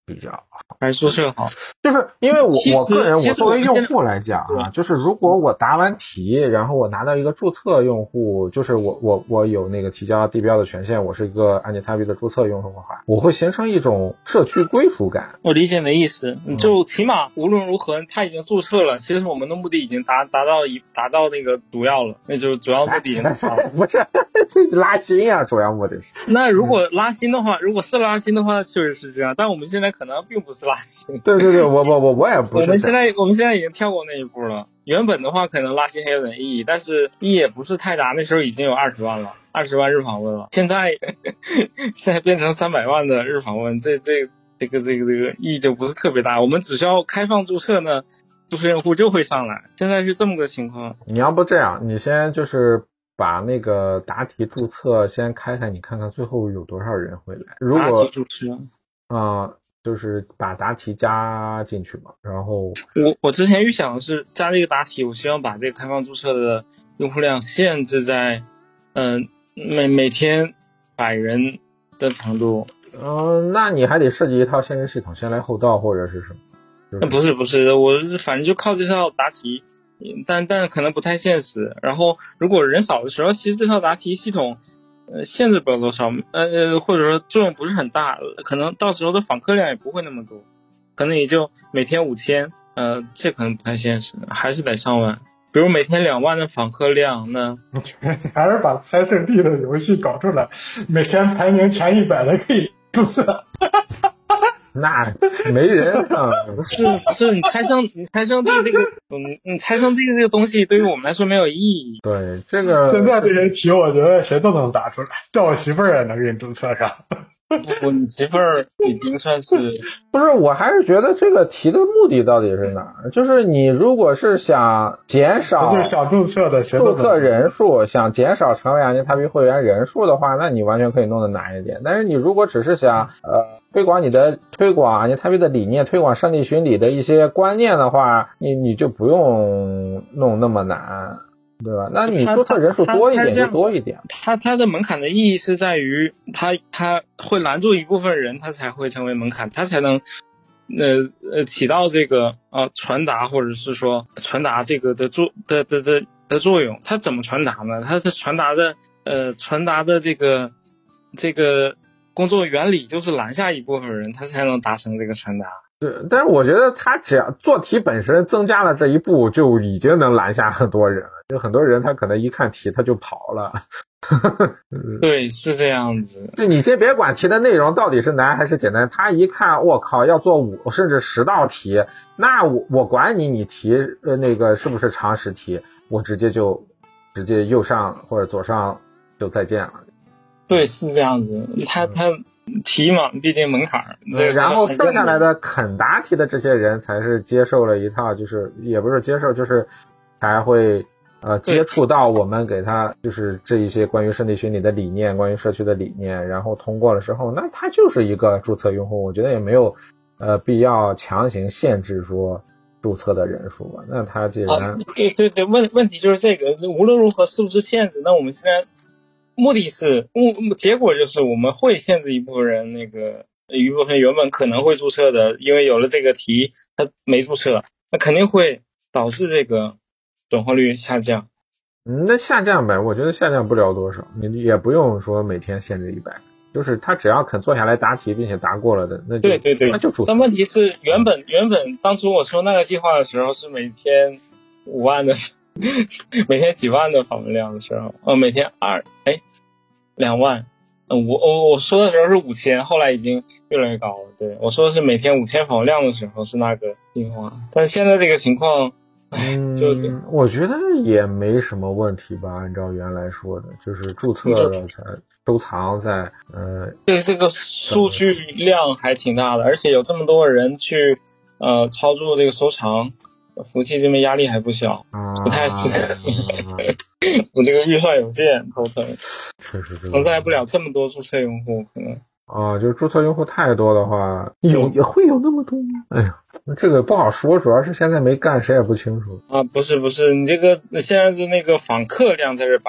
比较还是注册好？ 就是因为我个人，我作为用户来讲啊， 就是如果我答完题，然后我拿到一个注册用户，就是我有那个提交地标的权限，我是一个Anytabby的注册用户的话，我会形成一种社区归属感。 我理解你的意思，就起码无论如何他已经注册了，其实我们的目的已经达到那个主要了，那就是主要目的已经达到了。 不是这拉新呀，主要目的是。 那如果拉新的话，如果是拉新的话，确实是这样，但我们现在可能并不是拉新。 对，我也不是。 我们现在已经跳过那一步了。原本的话可能拉新还有点意义，但是意义也不是太大。那时候已经有20万了，20万日访问了。现在变成300万的日访问，这个意义就不是特别大。我们只需要开放注册呢，注册用户就会上来。现在是这么个情况。 你要不这样，你先就是把那个答题注册先开开，你看看最后有多少人会来。如果答题注册就是把答题加进去嘛，然后我之前预想的是加这个答题，我希望把这个开放注册的用户量限制在每天100人的程度。 那你还得设计一套限制系统，先来后到或者是什么？ 不是，我反正就靠这套答题，但可能不太现实。然后如果人少的时候，其实这套答题系统限制不了多少，或者说作用不是很大，可能到时候的访客量也不会那么多，可能也就每天5000，这可能不太现实，还是得上万。比如每天2万的访客量，那我觉得你还是把猜圣地的游戏搞出来，每天排名前100的可以注册。 那没人啊！ 不是你猜圣地这个，你猜圣地这个东西对于我们来说没有意义。 对这个， 现在这些题，我觉得谁都能答出来，叫我媳妇儿也能给你注册上。 不，你媳妇儿已经算是不是，我还是觉得这个题的目的到底是哪儿？就是你如果是想减少就是想注册的注册人数，想减少成为Anytabby会员人数的话，那你完全可以弄得难一点。但是你如果只是想推广Anytabby的理念，推广圣地巡礼的一些观念的话，你就不用弄那么难。对吧？那你注册人数多一点就多一点。 它的门槛的意义是在于它会拦住一部分人，它才会成为门槛，它才能起到这个传达或者是说传达这个的作用。它怎么传达呢？它的传达的这个工作原理就是拦下一部分人，它才能达成这个传达。 对，但是我觉得他只要做题本身增加了这一步，就已经能拦下很多人了。就很多人他可能一看题他就跑了。 对，是这样子。 就你先别管题的内容到底是难还是简单，他一看我靠要做5甚至10道题，那我管你题那个是不是常识题，我直接右上或者左上就再见了。 对，是这样子。他题嘛，毕竟门槛。 然后剩下来的肯答题的这些人才是接受了一套，就是也不是接受，就是才会接触到我们给他就是这一些关于圣地巡礼的理念，关于社区的理念，然后通过了之后，那他就是一个注册用户。我觉得也没有必要强行限制说注册的人数吧。那他既然对，问题就是这个，无论如何是不是限制？那我们现在目的是结果就是我们会限制一部分人，一部分原本可能会注册的，因为有了这个题他没注册，那肯定会导致这个转化率下降。 那下降呗，我觉得下降不了多少，你也不用说每天限制100，就是他只要肯坐下来答题并且答过了的，那就对， 那就注册。 但问题是原本当初我说那个计划的时候是每天5万的每天几万的访问量的时候，每天2万，我说的时候是5000，后来已经越来越高了。对，我说的是每天5000访问量的时候是那个计划，但是现在这个情况，就是我觉得也没什么问题吧。按照原来说的，就是注册的才收藏在对，这个数据量还挺大的，而且有这么多人去操作这个收藏。服务器这边压力还不小，不太适合。我这个预算有限，头疼。 是承载不了这么多注册用户，可能。 就是注册用户太多的话，也会有那么多吗？哎呀，这个不好说，主要是现在没干，谁也不清楚。 不是，你这个现在的那个访客量在这摆着，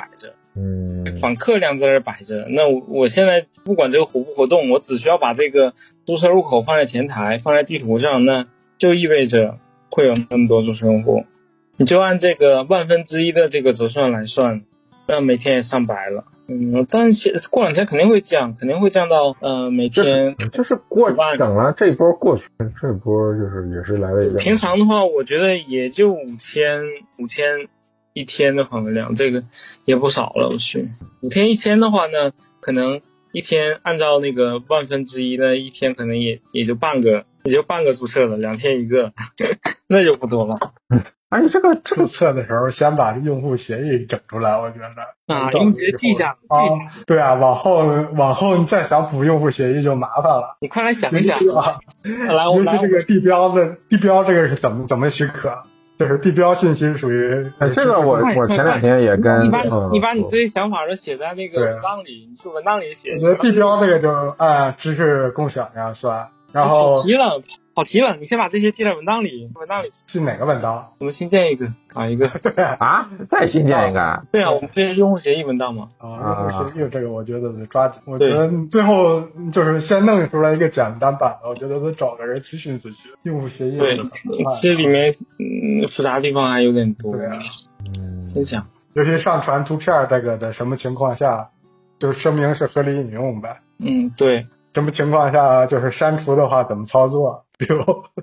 访客量在那儿摆着，那我现在不管这个活不活动，我只需要把这个注册入口放在前台，放在地图上，那就意味着会有那么多注册用户。你就按这个1/1000的这个折算来算，那每天也上百了。但是过两天肯定会降到每天就是等了这一波过去，这一波就是也是来了一个。 平常的话，我觉得也就5000一天的访问量，这个也不少了。我去，5天1000的话呢，可能一天按照那个1/1000呢，一天可能也就半个注册了，2天一个，那就不多了。 而且这个注册的时候先把用户协议整出来，我觉得用户协议记下。 对啊，往后你再想补用户协议就麻烦了。 你快来想一想。 尤其这个地标这个是怎么许可？就是地标信息属于这个我前两天也跟你把你这些想法都写在那个文档里，你去文档里写。 我觉得地标这个就按知识共享呀算，然后跑题了，你先把这些记在文档里。 记哪个文档？ 我们新建一个，搞一个啊？再新建一个？ 对啊，我们这用户协议文档嘛。 用户协议这个我觉得得抓紧。我觉得最后就是先弄出来一个简单版的，我觉得得找个人咨询咨询用户协议。 对，这里面复杂的地方还有点多。 对啊， 真想。 尤其上传图片这个的什么情况下，就声明是合理引用呗。 对。 什么情况下就是删除的话怎么操作？比如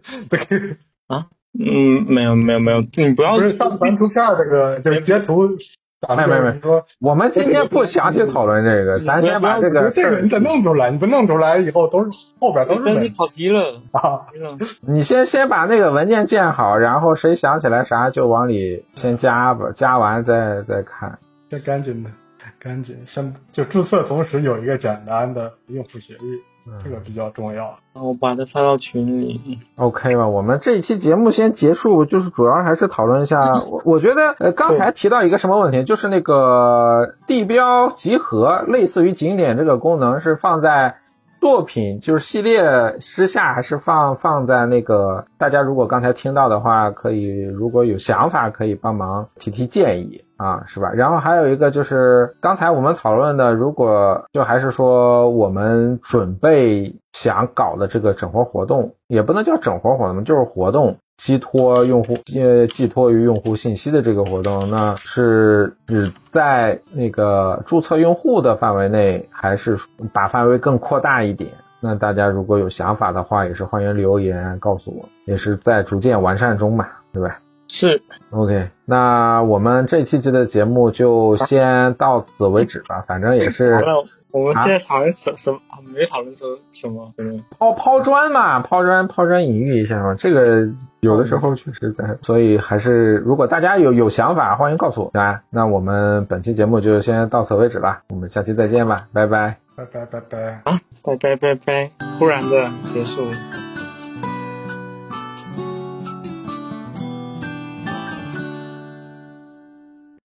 没有，你不要上传图片这个就是截图。 没说，我们今天不详细讨论这个，咱先把这个你得弄出来，你不弄出来以后后边都是你跑题了啊！ 你先把那个文件建好，然后谁想起来啥就往里先加吧，加完再看。 这赶紧先就注册同时有一个简单的用户协议。这个比较重要， 我把它发到群里。 OK 吧，我们这一期节目先结束，就是主要还是讨论一下。我觉得刚才提到一个什么问题，就是那个地标集合，类似于景点这个功能是放在作品就是系列之下，还是放在那个大家如果刚才听到的话，可以如果有想法可以帮忙提建议啊，是吧？然后还有一个就是刚才我们讨论的，如果就还是说我们准备想搞的这个整活活动，也不能叫整活活动，就是活动寄托于用户信息的这个活动，那是只在那个注册用户的范围内，还是把范围更扩大一点？那大家如果有想法的话，也是欢迎留言告诉我，也是在逐渐完善中嘛，对吧？ 是 OK， 那我们这期的节目就先到此为止吧，反正也是。 完了，我们现在讨论什么？没讨论说什么？ 抛砖嘛，抛砖引玉一下嘛，这个有的时候确实在，所以还是如果大家有想法，欢迎告诉我，对吧？那我们本期节目就先到此为止了，我们下期再见吧，拜拜， 拜拜。 拜拜，突然的结束。